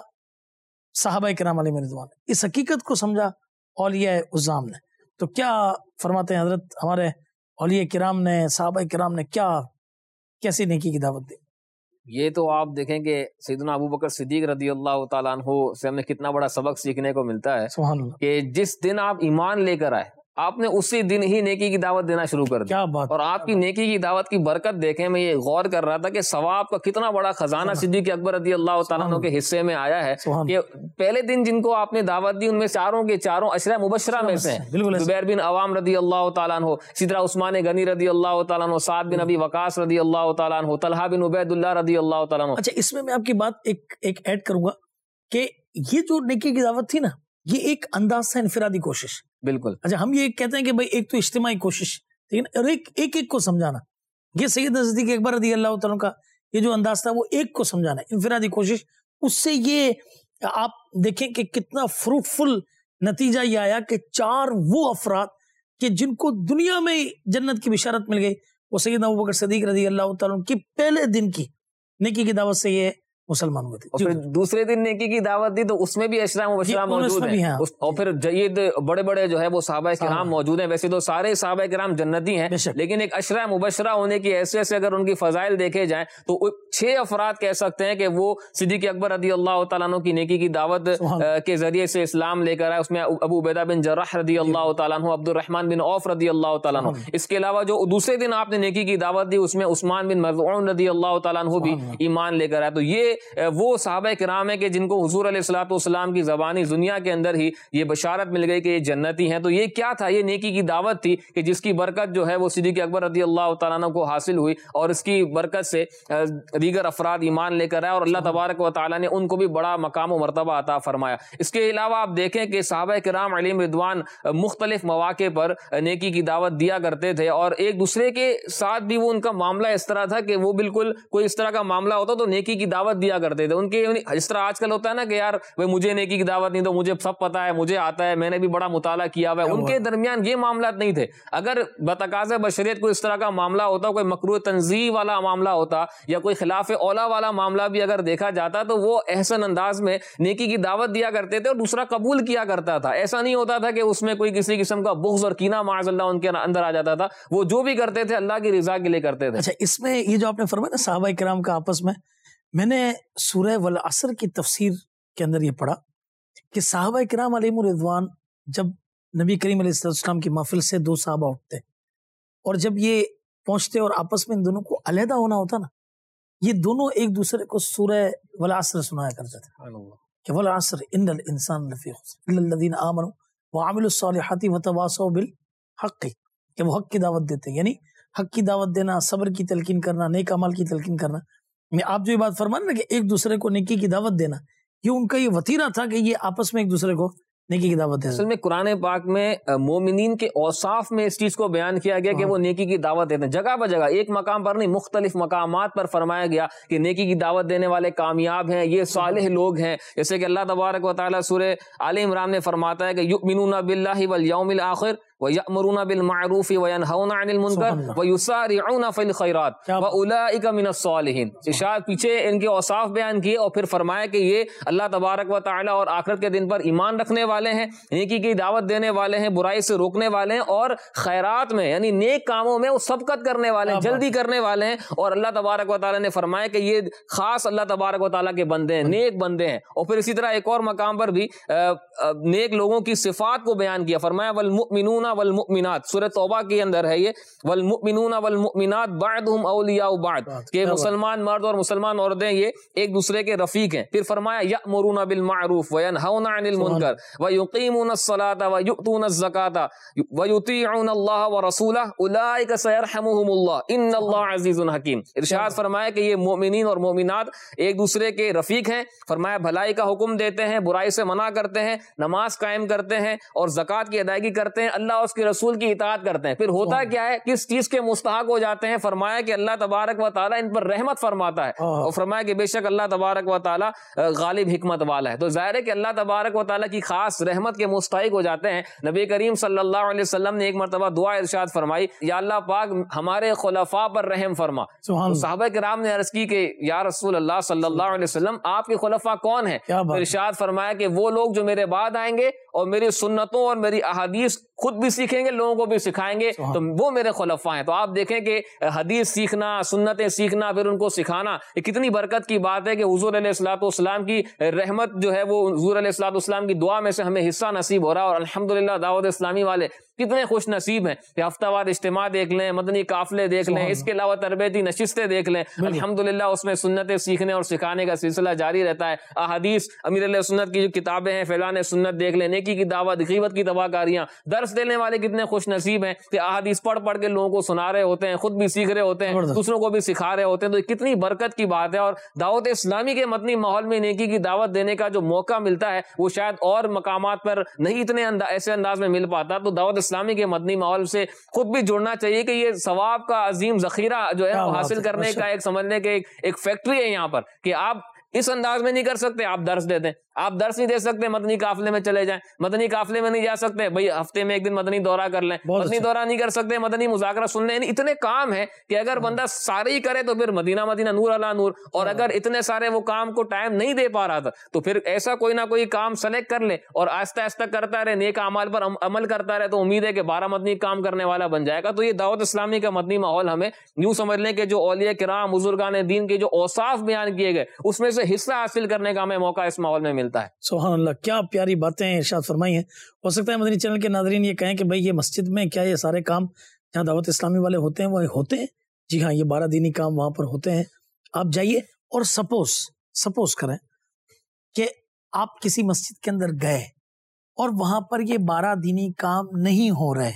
S2: صحابہ کرام علیہ رضوان، اس حقیقت کو سمجھا اولیاء عظام نے، تو کیا فرماتے ہیں حضرت ہمارے اولیاء کرام نے، صحابہ کرام نے کیا کیسی نیکی کی دعوت دی؟
S3: یہ تو آپ دیکھیں کہ سیدنا ابو بکر صدیق رضی اللہ تعالیٰ عنہ سے ہمیں کتنا بڑا سبق سیکھنے کو ملتا ہے.
S2: سبحان اللہ.
S3: کہ جس دن آپ ایمان لے کر آئے آپ نے اسی دن ہی نیکی کی دعوت دینا شروع کر دی.
S2: کیا بات.
S3: اور آپ کی نیکی کی دعوت کی برکت دیکھیں، میں یہ غور کر رہا تھا کہ ثواب کا کتنا بڑا خزانہ صدیق اکبر رضی اللہ تعالیٰ عنہ کے حصے میں آیا ہے کہ پہلے دن جن کو آپ نے دعوت دی ان میں چاروں کے چاروں عشرہ مبشرہ میں سے ہیں. زبیر بن عوام رضی اللہ تعالیٰ عنہ، اسی طرح عثمان غنی رضی اللہ تعالیٰ عنہ، سعد بن ابی وقاص رضی اللہ تعالیٰ عنہ، طلحہ بن عبید اللہ رضی اللہ تعالیٰ عنہ.
S2: اچھا اس میں آپ کی بات ایک ایڈ کروں گا کہ یہ جو نیکی کی دعوت تھی نا یہ ایک انداز تھا انفرادی کوشش.
S3: بالکل.
S2: اچھا ہم یہ کہتے ہیں کہ بھائی ایک تو اجتماعی کوشش، ٹھیک ہے نا، اور ایک کو سمجھانا. یہ سید صدیق اکبر رضی اللہ تعالیٰ کا یہ جو انداز تھا وہ ایک کو سمجھانا، انفرادی کوشش. اس سے یہ آپ دیکھیں کہ کتنا فروٹفل نتیجہ یہ آیا کہ 4 وہ افراد کہ جن کو دنیا میں جنت کی بشارت مل گئی وہ سیدنا ابو بکر صدیق رضی اللہ تعالیٰ کی پہلے دن کی نیکی کی دعوت سے یہ مسلمان ہوئے تھے.
S3: اور پھر دوسرے دن نیکی کی دعوت دی تو اس میں بھی عشرہ مبشرہ موجود ہیں. اور پھر جید بڑے بڑے جو ہے وہ صحابہ کرام موجود ہیں. ویسے تو سارے صحابہ کرام جنتی ہیں لیکن ایک عشرہ مبشرہ ہونے کی حیثیت سے اگر ان کی فضائل دیکھے جائیں تو 6 افراد کہہ سکتے ہیں کہ وہ صدیق اکبر رضی اللہ تعالیٰ عنہ کی نیکی کی دعوت کے ذریعے سے اسلام لے کر آئے. اس میں ابو عبیدہ بن جراح رضی اللہ تعالیٰ عنہ، عبد الرحمن بن عوف رضی اللہ تعالیٰ عنہ. اس کے علاوہ جو دوسرے دن آپ نے نیکی کی دعوت دی اس میں عثمان بن مظعون رضی اللہ تعالیٰ عنہ بھی ایمان لے کر آئے. تو یہ وہ صحابہ کرام ہیں کہ جن کو حضور علیہ الصلوۃ والسلام کی زبانی دنیا کے اندر ہی یہ بشارت مل گئی کہ یہ جنتی ہیں. تو یہ کیا تھا؟ یہ نیکی کی دعوت تھی کہ جس کی برکت جو ہے وہ صدیق اکبر رضی اللہ تعالیٰ عنہ کو حاصل ہوئی اور اس کی برکت سے دیگر افراد ایمان لے کر آئے اور اللہ تبارک و تعالیٰ نے ان کو بھی بڑا مقام و مرتبہ عطا فرمایا. اس کے علاوہ آپ دیکھیں کہ صحابہ کرام علیہم رضوان مختلف مواقع پر نیکی کی دعوت دیا کرتے تھے اور ایک دوسرے کے ساتھ بھی وہ ان کا معاملہ اس طرح تھا کہ وہ بالکل کوئی اس طرح کا معاملہ ہوتا تو نیکی کی دعوت دیا کرتے تھے. ان کے اس طرح آج کل ہوتا ہے نا کہ یار مجھے نیکی کی دعوت نہیں تو مجھے سب پتا ہے، مجھے آتا ہے، میں نے بھی بڑا مطالعہ کیا ہوا ہے. ان کے درمیان یہ معاملات نہیں تھے. اگر بتقاضۂ بشریت کوئی اس طرح کا معاملہ ہوتا، کوئی مکروہ تنزیہ والا معاملہ ہوتا یا کوئی خلاف اولا والا معاملہ بھی اگر دیکھا جاتا تو وہ احسن انداز میں نیکی کی دعوت دیا کرتے تھے اور دوسرا قبول کیا کرتا تھا. ایسا نہیں ہوتا تھا کہ اس میں کوئی کسی قسم کا بغض اور کینہ معاذ اللہ ان کے اندر آ جاتا تھا. وہ جو بھی کرتے تھے اللہ کی رضا کے لیے کرتے تھے.
S2: اچھا اس میں یہ جو آپ نے فرمایا نا صحابہ کرام کا آپس میں نے سورہ والعصر کی تفسیر کے اندر یہ پڑھا کہ صحابہ کرام علیہم رضوان جب نبی کریم علیہ السلام کی محفل سے 2 صحابہ اٹھتے اور جب یہ پہنچتے اور آپس میں ان دونوں کو علیحدہ ہونا ہوتا نا، یہ دونوں ایک دوسرے کو سورہ والعصر سنایا کرتے تھے کہ والعصر ان الانسان لفی خسر الا الذین آمنوا وعملوا الصالحات وتواصوا بالحق، کہ وہ حق کی دعوت دیتے، یعنی حق کی دعوت دینا، صبر کی تلقین کرنا، نیک عمل کی تلقین کرنا. میں آپ جو یہ بات فرمانا نا کہ ایک دوسرے کو نیکی کی دعوت دینا، یہ ان کا یہ وتیرہ تھا کہ یہ آپس میں ایک دوسرے کو نیکی کی دعوت دینا.
S3: اصل میں قرآن پاک میں مومنین کے اوصاف میں اس چیز کو بیان کیا گیا کہ وہ نیکی کی دعوت دیتے ہیں. جگہ بہ جگہ، ایک مقام پر نہیں، مختلف مقامات پر فرمایا گیا کہ نیکی کی دعوت دینے والے کامیاب ہیں، یہ صالح لوگ ہیں. جیسے کہ اللہ تبارک و تعالیٰ سورہ آل عمران میں فرماتا ہے کہ یؤمنون باللہ والیوم الاخر وَيَأْمُرُونَ بِالْمَعْرُوفِ وَيَنْهَوْنَ عَنِ الْمُنْكَرِ وَيُسَارِعُونَ فِي الْخَيْرَاتِ وَأُولَئِكَ مِنَ الصَّالِحِينَ. ارشاد پیچھے ان کے اوصاف بیان کیے اور پھر فرمایا کہ یہ اللہ تبارک و تعالیٰ اور آخرت کے دن پر ایمان رکھنے والے ہیں، نیکی کی دعوت دینے والے ہیں، برائی سے روکنے والے ہیں اور خیرات میں یعنی نیک کاموں میں وہ سبقت کرنے والے ہیں، جلدی کرنے والے ہیں. اور اللہ تبارک و تعالیٰ نے فرمایا کہ یہ خاص اللہ تبارک و تعالیٰ کے بندے ہیں، نیک بندے ہیں. اور پھر اسی طرح ایک اور مقام پر بھی نیک لوگوں کی صفات کو بیان کیا، فرمایا والمؤمنون والمؤمنات، سورہ توبہ کے اندر ہے یہ، والمؤمنون والمؤمنات بعضهم اولیاء بعض، کہ مسلمان مرد اور مسلمان عورتیں یہ ایک دوسرے کے رفیق ہیں. پھر فرمایا یأمرون بالمعروف وینہون عن المنکر ویقیمون الصلاۃ ویؤتون الزکاۃ ویطیعون اللہ ورسولہ اولئک سیرحمهم اللہ ان اللہ عزیز حکیم. ارشاد فرمایا کہ یہ مومنین اور مومنات ایک دوسرے کے رفیق ہیں. فرمایا بھلائی کا حکم دیتے ہیں، برائی سے منع کرتے ہیں، نماز قائم کرتے ہیں اور زکوٰۃ کی ادائیگی کرتے ہیں، اللہ اس کے رسول کی اطاعت کرتے ہیں. پھر ہوتا کیا ہے, کس چیز کے مستحق ہو جاتے ہیں؟ فرمایا کہ اللہ تبارک و تعالیٰ ان پر رحمت فرماتا ہے, اور فرمایا کہ بے شک اللہ تبارک و تعالیٰ غالب حکمت والا ہے. تو ظاہر ہے کہ اللہ تبارک و تعالیٰ کی خاص رحمت کے مستحق ہو جاتے ہیں. نبی کریم صلی اللہ علیہ وسلم نے ایک مرتبہ دعا ارشاد فرمائی, یا اللہ پاک ہمارے خلفاء پر رحم فرما. صحابہ کرام نے عرض کی کہ یا رسول اللہ صلی اللہ علیہ وسلم آپ کے خلفاء کون ہیں؟ ارشاد فرمایا کہ وہ لوگ جو میرے بعد آئیں گے اور میری سنتوں اور میری احادیث خود بھی سیکھیں گے, لوگوں کو بھی سکھائیں گے, تو وہ میرے خلفاء ہیں. تو آپ دیکھیں کہ حدیث سیکھنا, سنتیں سیکھنا, پھر ان کو سکھانا, یہ کتنی برکت کی بات ہے کہ حضور علیہ الصلوۃ والسلام کی رحمت جو ہے وہ حضور علیہ الصلوۃ والسلام کی دعا میں سے ہمیں حصہ نصیب ہو رہا ہے. اور الحمدللہ دعوت اسلامی والے کتنے خوش نصیب ہیں کہ ہفتہ وار اجتماع دیکھ لیں, مدنی قافلے دیکھ لیں, اس کے علاوہ تربیتی نشستیں دیکھ لیں. الحمدللہ اس میں سنتیں سیکھنے اور سکھانے کا سلسلہ جاری رہتا ہے. احادیث امیر علیہ سنت کی جو کتابیں ہیں, فیضان سنت دیکھ لیں, نیکی کی دعوت, غیبت کی تباہ کاریاں, درس دینے والے کتنے خوش نصیب ہیں کہ احادیث پڑھ پڑھ کے لوگوں کو سنا رہے ہوتے ہیں, خود بھی سیکھ رہے ہوتے ہیں, دوسروں کو بھی سکھا رہے ہوتے ہیں. تو یہ کتنی برکت کی بات ہے. اور دعوت اسلامی کے مدنی ماحول میں نیکی کی دعوت دینے کا جو موقع ملتا ہے وہ شاید اور مقامات پر نہیں اتنے ایسے انداز میں مل پاتا. تو دعوت اسلامی کے مدنی ماحول سے خود بھی جڑنا چاہیے کہ یہ ثواب کا عظیم ذخیرہ جو ہے حاصل کرنے کا ایک سمجھنے کے ایک فیکٹری ہے یہاں پر, کہ آپ اس انداز میں نہیں کر سکتے, آپ درس دے دیں. آپ درس نہیں دے سکتے, مدنی قافلے میں چلے جائیں. مدنی قافلے میں نہیں جا سکتے, بھئی ہفتے میں ایک دن مدنی دورہ کر لیں. مدنی دورہ نہیں کر سکتے, مدنی مذاکرہ سن لیں. اتنے کام ہیں کہ اگر بندہ سارے ہی کرے تو پھر مدینہ مدینہ نور علی نور. اور اگر اتنے سارے وہ کام کو ٹائم نہیں دے پا رہا تھا تو پھر ایسا کوئی نہ کوئی کام سلیکٹ کر لے اور آہستہ آہستہ کرتا رہے, نیک اعمال پر عمل کرتا رہے, تو امید ہے کہ 12 مدنی کام کرنے والا بن جائے گا. تو یہ دعوت اسلامی کا مدنی ماحول ہمیں یوں سمجھ لیں کہ جو اولیاء کرام, بزرگان دین کے جو اوصاف بیان کیے گئے اس میں سے حصہ حاصل کرنے کا ہمیں موقع اس ماحول میں ملتا ہے.
S2: سبحان اللہ, کیا پیاری باتیں ارشاد فرمائی ہیں. ہو سکتا ہے مدنی چینل کے ناظرین یہ کہیں کہ بھئی یہ مسجد میں کیا یہ سارے کام جہاں دعوت اسلامی والے ہوتے ہیں وہ ہوتے ہیں؟ جی ہاں, یہ 12 دینی کام وہاں پر ہوتے ہیں. آپ جائیے اور سپوز کریں کہ آپ کسی مسجد کے اندر گئے اور وہاں پر یہ 12 دینی کام نہیں ہو رہے,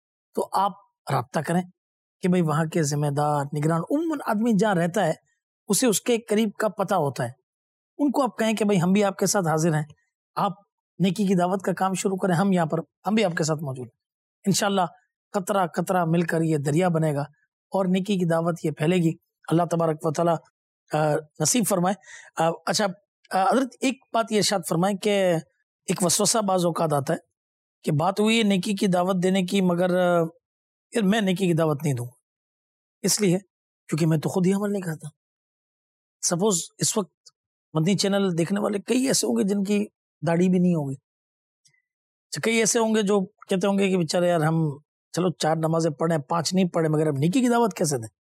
S2: تو آپ رابطہ کریں کہ بھئی وہاں کے ذمہ دار, نگران, عموماً آدمی جہاں رہتا ہے اسے اس کے قریب کا پتہ ہوتا ہے, ان کو آپ کہیں کہ بھئی ہم بھی آپ کے ساتھ حاضر ہیں, آپ نیکی کی دعوت کا کام شروع کریں, ہم یہاں پر ہم بھی آپ کے ساتھ موجود ہیں. انشاءاللہ قطرہ قطرہ مل کر یہ دریا بنے گا اور نیکی کی دعوت یہ پھیلے گی. اللہ تبارک و تعالی نصیب فرمائے. اچھا حضرت, ایک بات یہ ارشاد فرمائیں کہ ایک وسوسہ بعض اوقات آتا ہے کہ بات ہوئی ہے نیکی کی دعوت دینے کی, مگر یار میں نیکی کی دعوت نہیں دوں اس لیے کیونکہ میں تو خود ہی عمل نہیں کرتا. سپوز اس وقت مدنی چینل دیکھنے والے کئی ایسے ہوں گے جن کی داڑھی بھی نہیں ہوگی, کئی ایسے ہوں گے جو کہتے ہوں گے کہ بیچارے یار ہم چلو 4 نمازیں پڑھیں 5 نہیں پڑھیں, مگر اب نیکی کی دعوت کیسے دیں,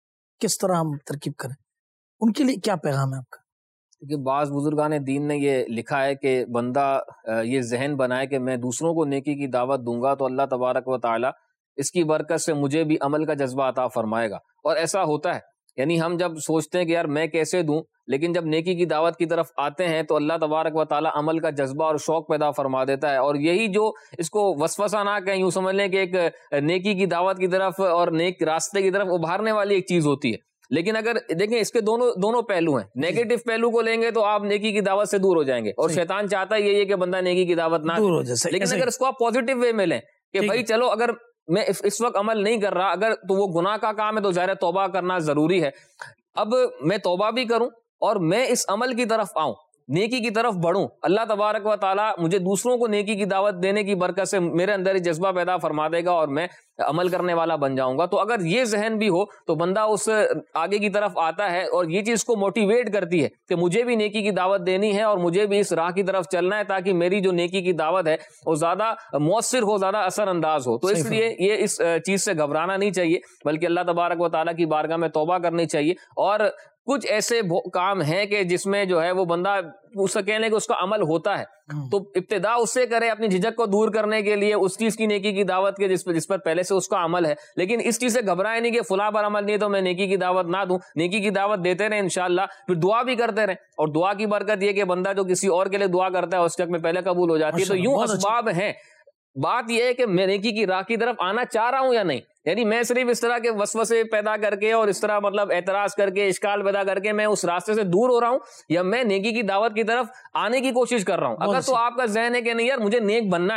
S2: کس طرح ہم ترکیب کریں؟ ان کے لیے کیا پیغام ہے آپ کا؟
S3: کہ بعض بزرگان دین نے یہ لکھا ہے کہ بندہ یہ ذہن بنائے کہ میں دوسروں کو نیکی کی دعوت دوں گا تو اللہ تبارک و تعالی اس کی برکت سے مجھے بھی عمل کا جذبہ عطا فرمائے گا. اور ایسا ہوتا ہے, یعنی ہم جب سوچتے ہیں کہ یار میں کیسے دوں, لیکن جب نیکی کی دعوت کی طرف آتے ہیں تو اللہ تبارک و تعالی عمل کا جذبہ اور شوق پیدا فرما دیتا ہے. اور یہی جو اس کو وسوسہ نہ کہیں, یوں سمجھ لیں کہ ایک نیکی کی دعوت کی طرف اور نیک راستے کی طرف ابھارنے والی ایک چیز ہوتی ہے. لیکن اگر دیکھیں اس کے دونوں پہلو ہیں. نیگیٹو پہلو کو لیں گے تو آپ نیکی کی دعوت سے دور ہو جائیں گے, اور شیطان چاہتا ہے یہ کہ بندہ نیکی کی دعوت نہ دور ہو جائے. لیکن اگر اس کو آپ پازیٹیو وے میں لیں کہ بھائی چلو اگر میں اس وقت عمل نہیں کر رہا, اگر تو وہ گناہ کا کام ہے تو ظاہر توبہ کرنا ضروری ہے, اب میں توبہ بھی کروں اور میں اس عمل کی طرف آؤں, نیکی کی طرف بڑھوں, اللہ تبارک و تعالیٰ مجھے دوسروں کو نیکی کی دعوت دینے کی برکت سے میرے اندر یہ جذبہ پیدا فرما دے گا اور میں عمل کرنے والا بن جاؤں گا. تو اگر یہ ذہن بھی ہو تو بندہ اس آگے کی طرف آتا ہے, اور یہ چیز کو موٹیویٹ کرتی ہے کہ مجھے بھی نیکی کی دعوت دینی ہے اور مجھے بھی اس راہ کی طرف چلنا ہے تاکہ میری جو نیکی کی دعوت ہے وہ زیادہ مؤثر ہو, زیادہ اثر انداز ہو. تو اس لیے یہ اس چیز سے گھبرانا نہیں چاہیے, بلکہ اللہ تبارک و تعالیٰ کی بارگاہ میں توبہ کرنی چاہیے. اور کچھ ایسے کام ہیں کہ جس میں جو ہے وہ بندہ اس سے کہنے کہ اس کا عمل ہوتا ہے, تو ابتدا اس سے کرے اپنی جھجک کو دور کرنے کے لیے اس چیز کی نیکی کی دعوت کے جس پر پہلے سے اس کا عمل ہے. لیکن اس چیز سے گھبرائے نہیں کہ فلاں پر عمل نہیں تو میں نیکی کی دعوت نہ دوں. نیکی کی دعوت دیتے رہیں انشاءاللہ, پھر دعا بھی کرتے رہیں, اور دعا کی برکت یہ کہ بندہ جو کسی اور کے لیے دعا کرتا ہے اس کے حق میں پہلے قبول ہو جاتی ہے. تو یوں اسباب ہیں. بات یہ ہے کہ میں نیکی کی راہ کی طرف آنا چاہ رہا ہوں یا نہیں, یعنی میں صرف اس طرح کے وسوسے پیدا کر کے اور اس طرح مطلب اعتراض کر کے اشکال پیدا کر کے میں اس راستے سے دور ہو رہا ہوں, یا میں نیکی کی دعوت کی طرف آنے کی کوشش کر رہا ہوں. اگر تو آپ کا ذہن ہے کہ نہیں یار مجھے نیک بننا ہے,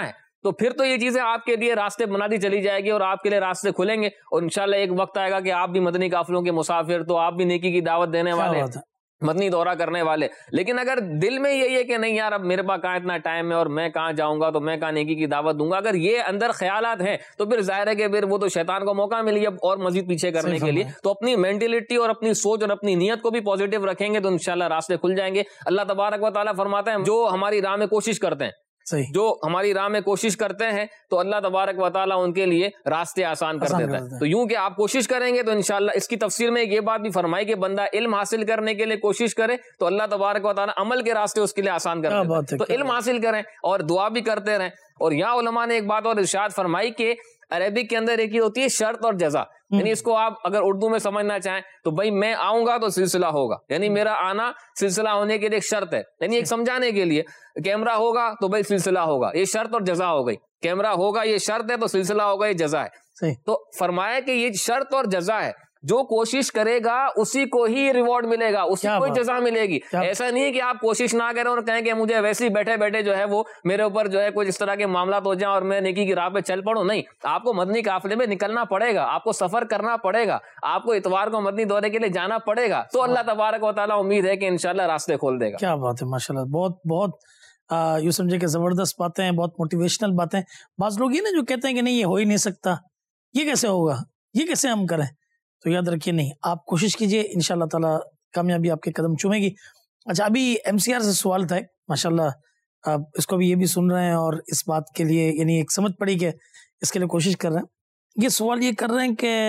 S3: تو پھر تو یہ چیزیں آپ کے لیے راستے بناتی چلی جائے گی اور آپ کے لیے راستے کھلیں گے، اور انشاءاللہ ایک وقت آئے گا کہ آپ بھی مدنی قافلوں کے مسافر، تو آپ بھی نیکی کی دعوت دینے والے، مدنی دورہ کرنے والے. لیکن اگر دل میں یہی ہے کہ نہیں یار اب میرے پاس کہاں اتنا ٹائم ہے اور میں کہاں جاؤں گا، تو میں کہاں نیکی کی دعوت دوں گا، اگر یہ اندر خیالات ہیں تو پھر ظاہر ہے کہ پھر وہ تو شیطان کو موقع مل گیا اور مزید پیچھے کرنے کے لیے. تو اپنی مینٹلٹی اور اپنی سوچ اور اپنی نیت کو بھی پازیٹیو رکھیں گے تو انشاءاللہ راستے کھل جائیں گے. اللہ تبارک و تعالیٰ فرماتے ہیں جو ہماری راہ میں کوشش کرتے ہیں، جو ہماری راہ میں کوشش کرتے ہیں تو اللہ تبارک و تعالیٰ ان کے لیے راستے آسان کر دیتا ہے. تو یوں کہ آپ کوشش کریں گے تو انشاءاللہ. اس کی تفسیر میں یہ بات بھی فرمائی کہ بندہ علم حاصل کرنے کے لیے کوشش کرے تو اللہ تبارک و تعالیٰ عمل کے راستے اس کے لیے آسان کر دیتا ہے. تو علم حاصل کریں اور دعا بھی کرتے رہیں. اور یہاں علماء نے ایک بات اور ارشاد فرمائی کہ عربک کے اندر ایک ہی ہوتی ہے شرط اور جزا. یعنی اس کو آپ اگر اردو میں سمجھنا چاہیں تو بھائی میں آؤں گا تو سلسلہ ہوگا، یعنی میرا آنا سلسلہ ہونے کے لیے ایک شرط ہے، یعنی ایک سمجھانے کے لیے. کیمرہ ہوگا تو بھائی سلسلہ ہوگا، یہ شرط اور جزا ہو گئی. کیمرہ ہوگا یہ شرط ہے تو سلسلہ ہوگا یہ جزا ہے. تو فرمایا کہ یہ شرط اور جزا ہے، جو کوشش کرے گا اسی کو ہی ریوارڈ ملے گا، اسی کو ہی جزا ملے گی. ایسا نہیں ہے کہ آپ کوشش نہ کریں اور کہیں کہ مجھے ویسے ہی بیٹھے بیٹھے جو ہے وہ میرے اوپر جو ہے کچھ اس طرح کے معاملات ہو جائیں اور میں نیکی کی راہ پہ چل پڑوں. نہیں، آپ کو مدنی قافلے میں نکلنا پڑے گا، آپ کو سفر کرنا پڑے گا، آپ کو اتوار کو مدنی دورے کے لیے جانا پڑے گا. تو اللہ تبارک و تعالیٰ امید ہے کہ انشاءاللہ راستے کھول دے گا.
S2: کیا بات ہے، ماشاءاللہ. بہت بہت یوں سمجھے کہ زبردست باتیں ہیں، بہت موٹیویشنل باتیں. بعض لوگ یہ نا جو کہتے ہیں کہ نہیں یہ ہو ہی نہیں سکتا، یہ کیسے ہوگا، یہ کیسے ہم کریں، تو یاد رکھیے نہیں، آپ کوشش کیجئے، انشاءاللہ تعالیٰ کامیابی آپ کے قدم چومے گی. اچھا، ابھی ایم سی آر سے سوال تھا ماشاءاللہ، آپ اس کو بھی یہ بھی سن رہے ہیں اور اس بات کے لیے یعنی ایک سمجھ پڑی کہ اس کے لیے کوشش کر رہے ہیں. یہ سوال یہ کر رہے ہیں کہ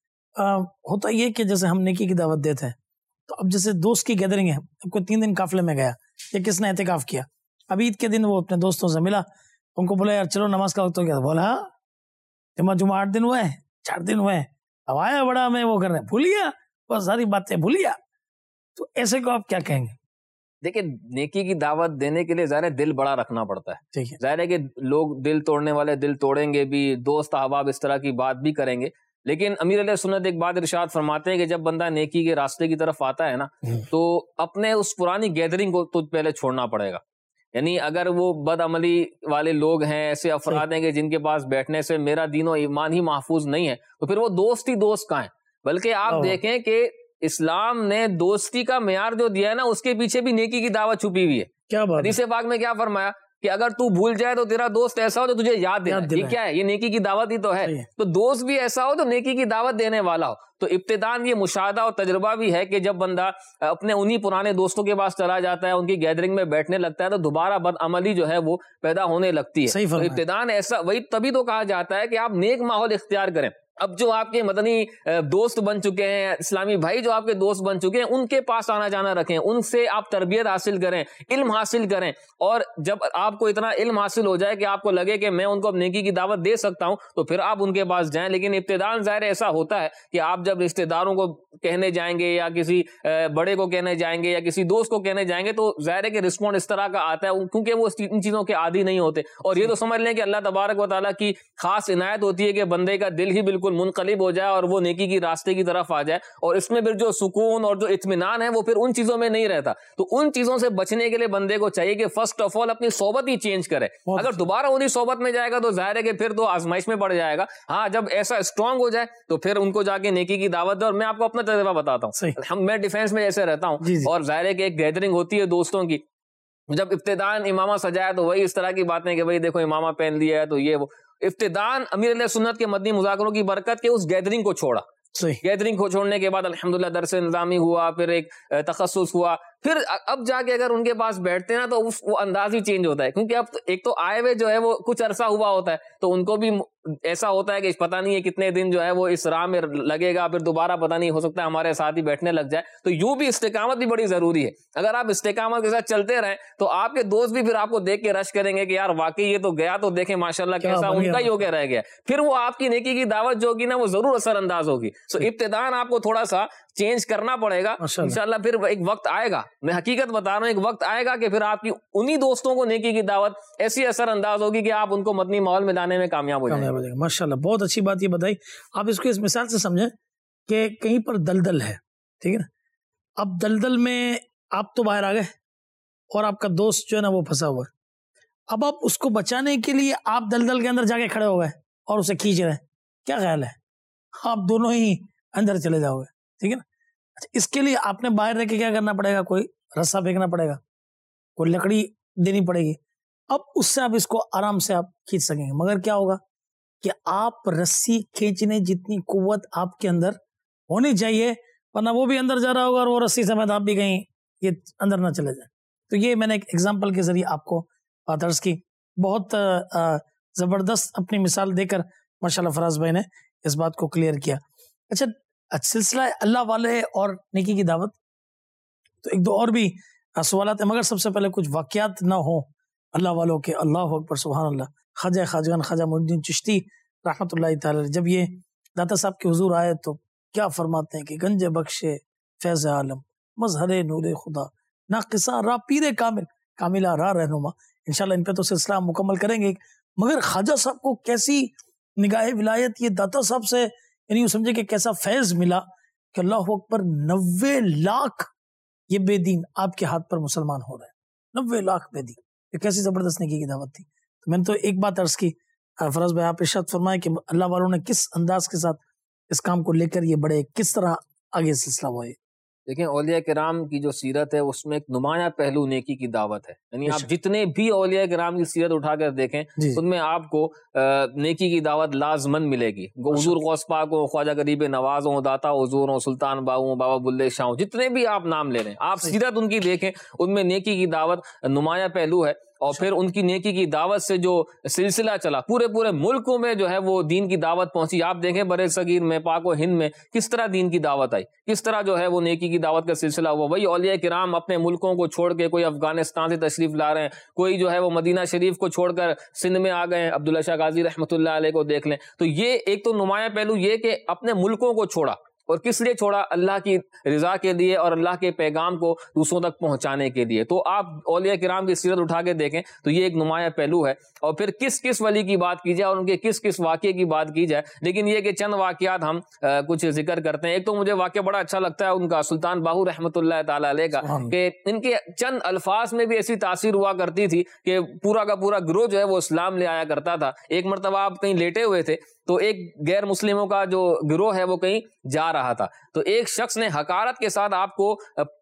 S2: ہوتا یہ کہ جیسے ہم نیکی کی دعوت دیتے ہیں تو اب جیسے دوست کی گیدرنگ ہے، اب کوئی 3 دن قافلے میں گیا یا کس نے اعتکاف کیا، اب عید کے دن وہ اپنے دوستوں سے ملا، ان کو بولا یار چلو نماز کا وقت ہو گیا، بولا ہاں جمعہ 8 دن ہوئے ہیں، 4 دن ہوئے ہیں، اب آیا بڑا میں وہ کر رہے ہیں، بھول گیا، بہت ساری باتیں بھول گیا. تو ایسے کو آپ کیا کہیں گے؟
S3: دیکھیں نیکی کی دعوت دینے کے لیے ظاہر ہے دل بڑا رکھنا پڑتا ہے. ظاہر ہے کہ لوگ دل توڑنے والے دل توڑیں گے بھی، دوست احباب اس طرح کی بات بھی کریں گے. لیکن امیر علیہ سنت ایک بات ارشاد فرماتے ہیں کہ جب بندہ نیکی کے راستے کی طرف آتا ہے نا تو اپنے اس پرانی گیدرنگ کو تو پہلے چھوڑنا پڑے گا. یعنی اگر وہ بد عملی والے لوگ ہیں، ایسے افراد ہیں کہ جن کے پاس بیٹھنے سے میرا دین و ایمان ہی محفوظ نہیں ہے، تو پھر وہ دوست ہی دوست کہاں ہیں. بلکہ آپ دیکھیں کہ اسلام نے دوستی کا معیار جو دیا ہے نا اس کے پیچھے بھی نیکی کی دعوت چھپی ہوئی ہے.
S2: کیا بات،
S3: حدیث پاک میں کیا فرمایا کہ اگر تو بھول جائے تو تیرا دوست ایسا ہو تو تجھے یاد دینا. یہ کیا ہے؟ یہ نیکی کی دعوت ہی تو ہے. تو دوست بھی ایسا ہو تو نیکی کی دعوت دینے والا ہو. تو ابتداءً یہ مشاہدہ اور تجربہ بھی ہے کہ جب بندہ اپنے انہی پرانے دوستوں کے پاس چلا جاتا ہے، ان کی گیدرنگ میں بیٹھنے لگتا ہے، تو دوبارہ بد عملی جو ہے وہ پیدا ہونے لگتی ہے. تو ابتداءً ایسا وہی تبھی تو کہا جاتا ہے کہ آپ نیک ماحول اختیار کریں. اب جو آپ کے مدنی دوست بن چکے ہیں، اسلامی بھائی جو آپ کے دوست بن چکے ہیں، ان کے پاس آنا جانا رکھیں، ان سے آپ تربیت حاصل کریں، علم حاصل کریں. اور جب آپ کو اتنا علم حاصل ہو جائے کہ آپ کو لگے کہ میں ان کو اب نیکی کی دعوت دے سکتا ہوں تو پھر آپ ان کے پاس جائیں. لیکن ابتداءً ظاہر ایسا ہوتا ہے کہ آپ جب رشتہ داروں کو کہنے جائیں گے یا کسی بڑے کو کہنے جائیں گے یا کسی دوست کو کہنے جائیں گے تو ظاہر ہے کہ رسپونڈ اس طرح کا آتا ہے کیونکہ وہ ان چیزوں کے عادی نہیں ہوتے. اور یہ تو سمجھ لیں کہ اللہ تبارک و تعالیٰ کی خاص عنایت ہوتی ہے کہ بندے کا دل ہی بالکل منقلب ہو جائے اور وہ نیکی کی راستے کی طرف آ جائے. اور اس میں پھر جو سکون اور جو اطمینان ہے وہ پھر ان چیزوں میں نہیں رہتا. تو ان چیزوں سے بچنے کے لیے بندے کو چاہیے کہ فرسٹ آف آل اپنی صحبت ہی چینج کرے. اگر دوبارہ انہی صحبت میں جائے گا تو ظاہر ہے کہ پھر تو آزمائش میں پڑ جائے گا. ہاں جب ایسا اسٹرانگ ہو جائے تو پھر ان کو جا کے نیکی کی دعوت دے. اور میں آپ کو اپنا تجربہ بتاتا ہوں، میں ڈیفینس میں جیسے رہتا ہوں اور ظاہر ہے کہ ایک گیدرنگ ہوتی ہے دوستوں کی. جب ابتداءً امامہ سجایا تو وہی اس طرح کی باتیں کہ بھائی دیکھو امامہ پہن لیا ہے تو یہ وہ. ابتداءً امیر علیہ سنت کے مدنی مذاکروں کی برکت کے اس گیدرنگ کو چھوڑا. گیدرنگ کو چھوڑنے کے بعد الحمدللہ درس نظامی ہوا، پھر ایک تخصص ہوا. پھر اب جا کے اگر ان کے پاس بیٹھتے ہیں نا تو وہ انداز ہی چینج ہوتا ہے. کیونکہ اب ایک تو آئے ہوئے جو ہے وہ کچھ عرصہ ہوا ہوتا ہے تو ان کو بھی ایسا ہوتا ہے کہ پتہ نہیں ہے کتنے دن جو ہے وہ اس راہ میں لگے گا، پھر دوبارہ پتہ نہیں ہو سکتا ہے ہمارے ساتھ ہی بیٹھنے لگ جائے. تو یوں بھی استقامت بھی بڑی ضروری ہے. اگر آپ استقامت کے ساتھ چلتے رہیں تو آپ کے دوست بھی پھر آپ کو دیکھ کے رش کریں گے کہ یار واقعی یہ تو گیا تو دیکھیں ماشاءاللہ کیسا ان کا ہی ہو کے رہ گیا. پھر وہ آپ کی نیکی کی دعوت جو ہوگی نا وہ ضرور اثر انداز ہوگی. تو ابتداءً آپ کو تھوڑا سا چینج کرنا پڑے گا انشاءاللہ. پھر ایک وقت آئے گا، میں حقیقت بتا رہا ہوں، ایک وقت آئے گا کہ پھر آپ کی انہی دوستوں کو نیکی کی دعوت ایسی اثر انداز ہوگی کہ آپ ان کو مدنی ماحول میں لانے میں کامیاب ہو جائیں گے.
S2: ماشاءاللہ بہت اچھی بات یہ بتائی آپ. اس کو اس مثال سے سمجھیں کہ کہیں پر دلدل ہے، ٹھیک ہے نا. اب دلدل میں آپ تو باہر آ گئے اور آپ کا دوست جو ہے نا وہ پھنسا ہوا ہے. اب آپ اس کو بچانے کے لیے آپ دلدل کے اندر جا کے کھڑے ہو گئے اور اسے کھینچ رہے ہیں، کیا خیال ہے؟ آپ دونوں ہی اندر چلے جاؤ گے، ٹھیک ہے نا. اچھا، اس کے لیے آپ نے باہر رہ کے کیا کرنا پڑے گا؟ کوئی رسا پھینکنا پڑے گا، کوئی لکڑی دینی پڑے گی. اب اس سے آپ اس کو آرام سے آپ کھینچ سکیں گے، مگر کیا ہوگا کہ آپ رسی کھینچنے جتنی قوت آپ کے اندر ہونی چاہیے، ورنہ وہ بھی اندر جا رہا ہوگا اور وہ رسی سمیت آپ بھی کہیں یہ اندر نہ چلے جائیں. تو یہ میں نے ایک ایگزامپل کے ذریعے آپ کو بات عرض کی. بہت زبردست اپنی مثال دے کر ماشاءاللہ فراز بھائی نے اس بات کو کلیئر کیا. اچھا، سلسلہ اللہ والے اور نیکی کی دعوت، تو ایک دو اور بھی سوالات ہیں، مگر سب سے پہلے کچھ واقعات نہ ہوں اللہ والوں کے. اللہ اکبر، سبحان اللہ. خواجہ خواجگان خواجہ معین الدین چشتی رحمۃ اللہ تعالی جب یہ داتا صاحب کے حضور آئے تو کیا فرماتے ہیں کہ گنج بخشے فیض عالم مظہر نور خدا ناقصاں راہ پیر کامل کاملہ راہ رہنما. انشاءاللہ ان پہ تو سلسلہ مکمل کریں گے. مگر خواجہ صاحب کو کیسی نگاہ ولایت یہ داتا صاحب سے، یعنی یوں سمجھے کہ کیسا فیض ملا کہ اللہ اکبر 90 لاکھ یہ بے دین آپ کے ہاتھ پر مسلمان ہو رہے ہیں. 90 لاکھ بے دین، یہ کیسی زبردست نیکی کی دعوت تھی. تو میں نے تو ایک بات عرض کی، فراز بھائی آپ ارشاد فرمائے کہ اللہ والوں نے کس انداز کے ساتھ اس کام کو لے کر یہ بڑے، کس طرح آگے سلسلہ ہوا.
S3: دیکھیں اولیاء کرام کی جو سیرت ہے اس میں ایک نمایاں پہلو نیکی کی دعوت ہے. یعنی آپ جتنے بھی اولیاء کرام کی سیرت اٹھا کر دیکھیں ان میں آپ کو نیکی کی دعوت لازمن ملے گی. حضور غوث پاک ہوں، خواجہ غریب نواز ہوں، داتا حضور ہوں، سلطان باہو ہوں، بابا بلے شاہ ہوں، جتنے بھی آپ نام لے رہے ہیں، آپ سیرت ان کی دیکھیں، ان میں نیکی کی دعوت نمایاں پہلو ہے. اور پھر ان کی نیکی کی دعوت سے جو سلسلہ چلا پورے ملکوں میں جو ہے وہ دین کی دعوت پہنچی. آپ دیکھیں برِ صغیر میں، پاک و ہند میں کس طرح دین کی دعوت آئی، کس طرح جو ہے وہ نیکی کی دعوت کا سلسلہ ہوا. وہی اولیاء کرام اپنے ملکوں کو چھوڑ کے، کوئی افغانستان سے تشریف لا رہے ہیں، کوئی جو ہے وہ مدینہ شریف کو چھوڑ کر سندھ میں آ گئے ہیں. عبداللہ شاہ غازی رحمۃ اللہ علیہ کو دیکھ لیں. تو یہ ایک تو نمایاں پہلو یہ کہ اپنے ملکوں کو چھوڑا، اور کس لیے چھوڑا؟ اللہ کی رضا کے لیے اور اللہ کے پیغام کو دوسروں تک پہنچانے کے لیے. تو آپ اولیاء کرام کی سیرت اٹھا کے دیکھیں تو یہ ایک نمایاں پہلو ہے. اور پھر کس ولی کی بات کی جائے اور ان کے کس واقعے کی بات کی جائے، لیکن یہ کہ چند واقعات ہم کچھ ذکر کرتے ہیں. ایک تو مجھے واقعہ بڑا اچھا لگتا ہے ان کا، سلطان باہو رحمۃ اللہ تعالی علیہ کا، کہ ان کے چند الفاظ میں بھی ایسی تاثیر ہوا کرتی تھی کہ پورا کا پورا گروہ جو ہے وہ اسلام لے آیا کرتا تھا. ایک مرتبہ آپ کہیں لیٹے ہوئے تھے تو ایک غیر مسلموں کا جو گروہ ہے وہ کہیں جا رہا تھا، تو ایک شخص نے حقارت کے ساتھ آپ کو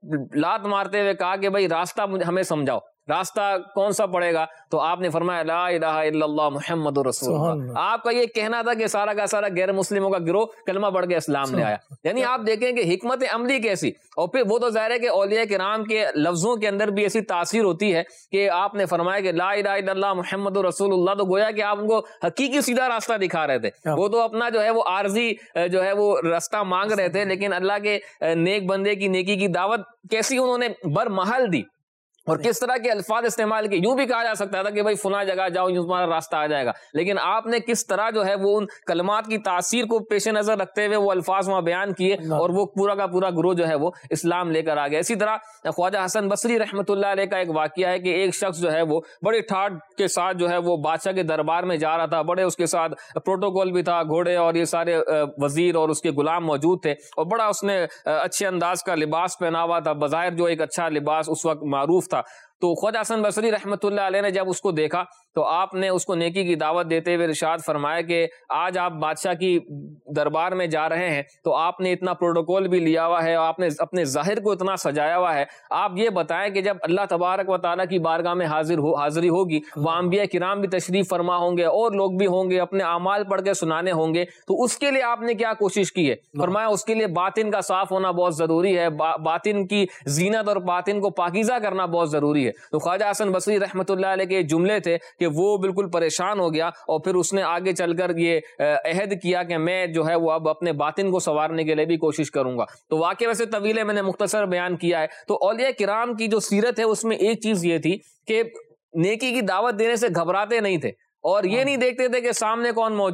S3: لات مارتے ہوئے کہا کہ بھائی راستہ ہمیں سمجھاؤ، راستہ کون سا پڑے گا؟ تو آپ نے فرمایا لا الہ الا اللہ محمد رسول اللہ. آپ کا یہ کہنا تھا کہ سارا کا سارا غیر مسلموں کا گروہ کلمہ پڑھ کے اسلام لے آیا. یعنی آپ دیکھیں کہ حکمت عملی کیسی. اور پھر وہ تو ظاہر ہے کہ اولیاء کرام کے لفظوں کے اندر بھی ایسی تاثیر ہوتی ہے کہ آپ نے فرمایا کہ لا الہ الا اللہ محمد رسول اللہ، تو گویا کہ آپ ان کو حقیقی سیدھا راستہ دکھا رہے تھے. وہ تو اپنا جو ہے وہ عارضی جو ہے وہ راستہ مانگ رہے تھے، لیکن اللہ کے نیک بندے کی نیکی کی دعوت کیسی انہوں نے برمحل دی اور کس طرح کے الفاظ استعمال کیے. یوں بھی کہا جا سکتا تھا کہ بھائی فلاں جگہ جاؤ، یوں تمہارا راستہ آ جائے گا، لیکن آپ نے کس طرح جو ہے وہ ان کلمات کی تاثیر کو پیش نظر رکھتے ہوئے وہ الفاظ وہاں بیان کیے اور وہ پورا کا پورا گروہ جو ہے وہ اسلام لے کر آ گیا. اسی طرح خواجہ حسن بصری رحمۃ اللہ علیہ کا ایک واقعہ ہے کہ ایک شخص جو ہے وہ بڑے ٹھاٹ کے ساتھ جو ہے وہ بادشاہ کے دربار میں جا رہا تھا. بڑے اس کے ساتھ پروٹوکول بھی تھا، گھوڑے اور یہ سارے وزیر اور اس کے غلام موجود تھے، اور بڑا اس نے اچھے انداز کا لباس پہنا ہوا تھا، بظاہر جو ایک اچھا لباس اس وقت معروف تھا. تو خواجہ حسن بصری رحمۃ اللہ علیہ نے جب اس کو دیکھا تو آپ نے اس کو نیکی کی دعوت دیتے ہوئے ارشاد فرمایا کہ آج آپ بادشاہ کی دربار میں جا رہے ہیں تو آپ نے اتنا پروٹوکول بھی لیا ہوا ہے، آپ نے اپنے ظاہر کو اتنا سجایا ہوا ہے. آپ یہ بتائیں کہ جب اللہ تبارک و تعالیٰ کی بارگاہ میں حاضری ہوگی، وہ انبیاء کرام بھی تشریف فرما ہوں گے اور لوگ بھی ہوں گے، اپنے اعمال پڑھ کے سنانے ہوں گے، تو اس کے لیے آپ نے کیا کوشش کی ہے؟ فرمایا اس کے لیے باطن کا صاف ہونا بہت ضروری ہے، باطن کی زینت اور باطن کو پاکیزہ کرنا بہت ضروری ہے. تو خواجہ حسن بصری رحمۃ اللہ علیہ کے جملے تھے کہ وہ بالکل پریشان ہو گیا، اور پھر اس نے آگے چل کر یہ عہد کیا کہ میں جو ہے وہ اب اپنے باطن کو سنوارنے کے لیے بھی کوشش کروں گا. تو واقعہ ویسے طویل ہے، میں نے مختصر بیان کیا ہے. تو اولیاء کرام کی جو سیرت ہے اس میں ایک چیز یہ تھی کہ نیکی کی دعوت دینے سے گھبراتے نہیں تھے، اور یہ نہیں دیکھتے تھے کہ سامنے کون موجود ہے.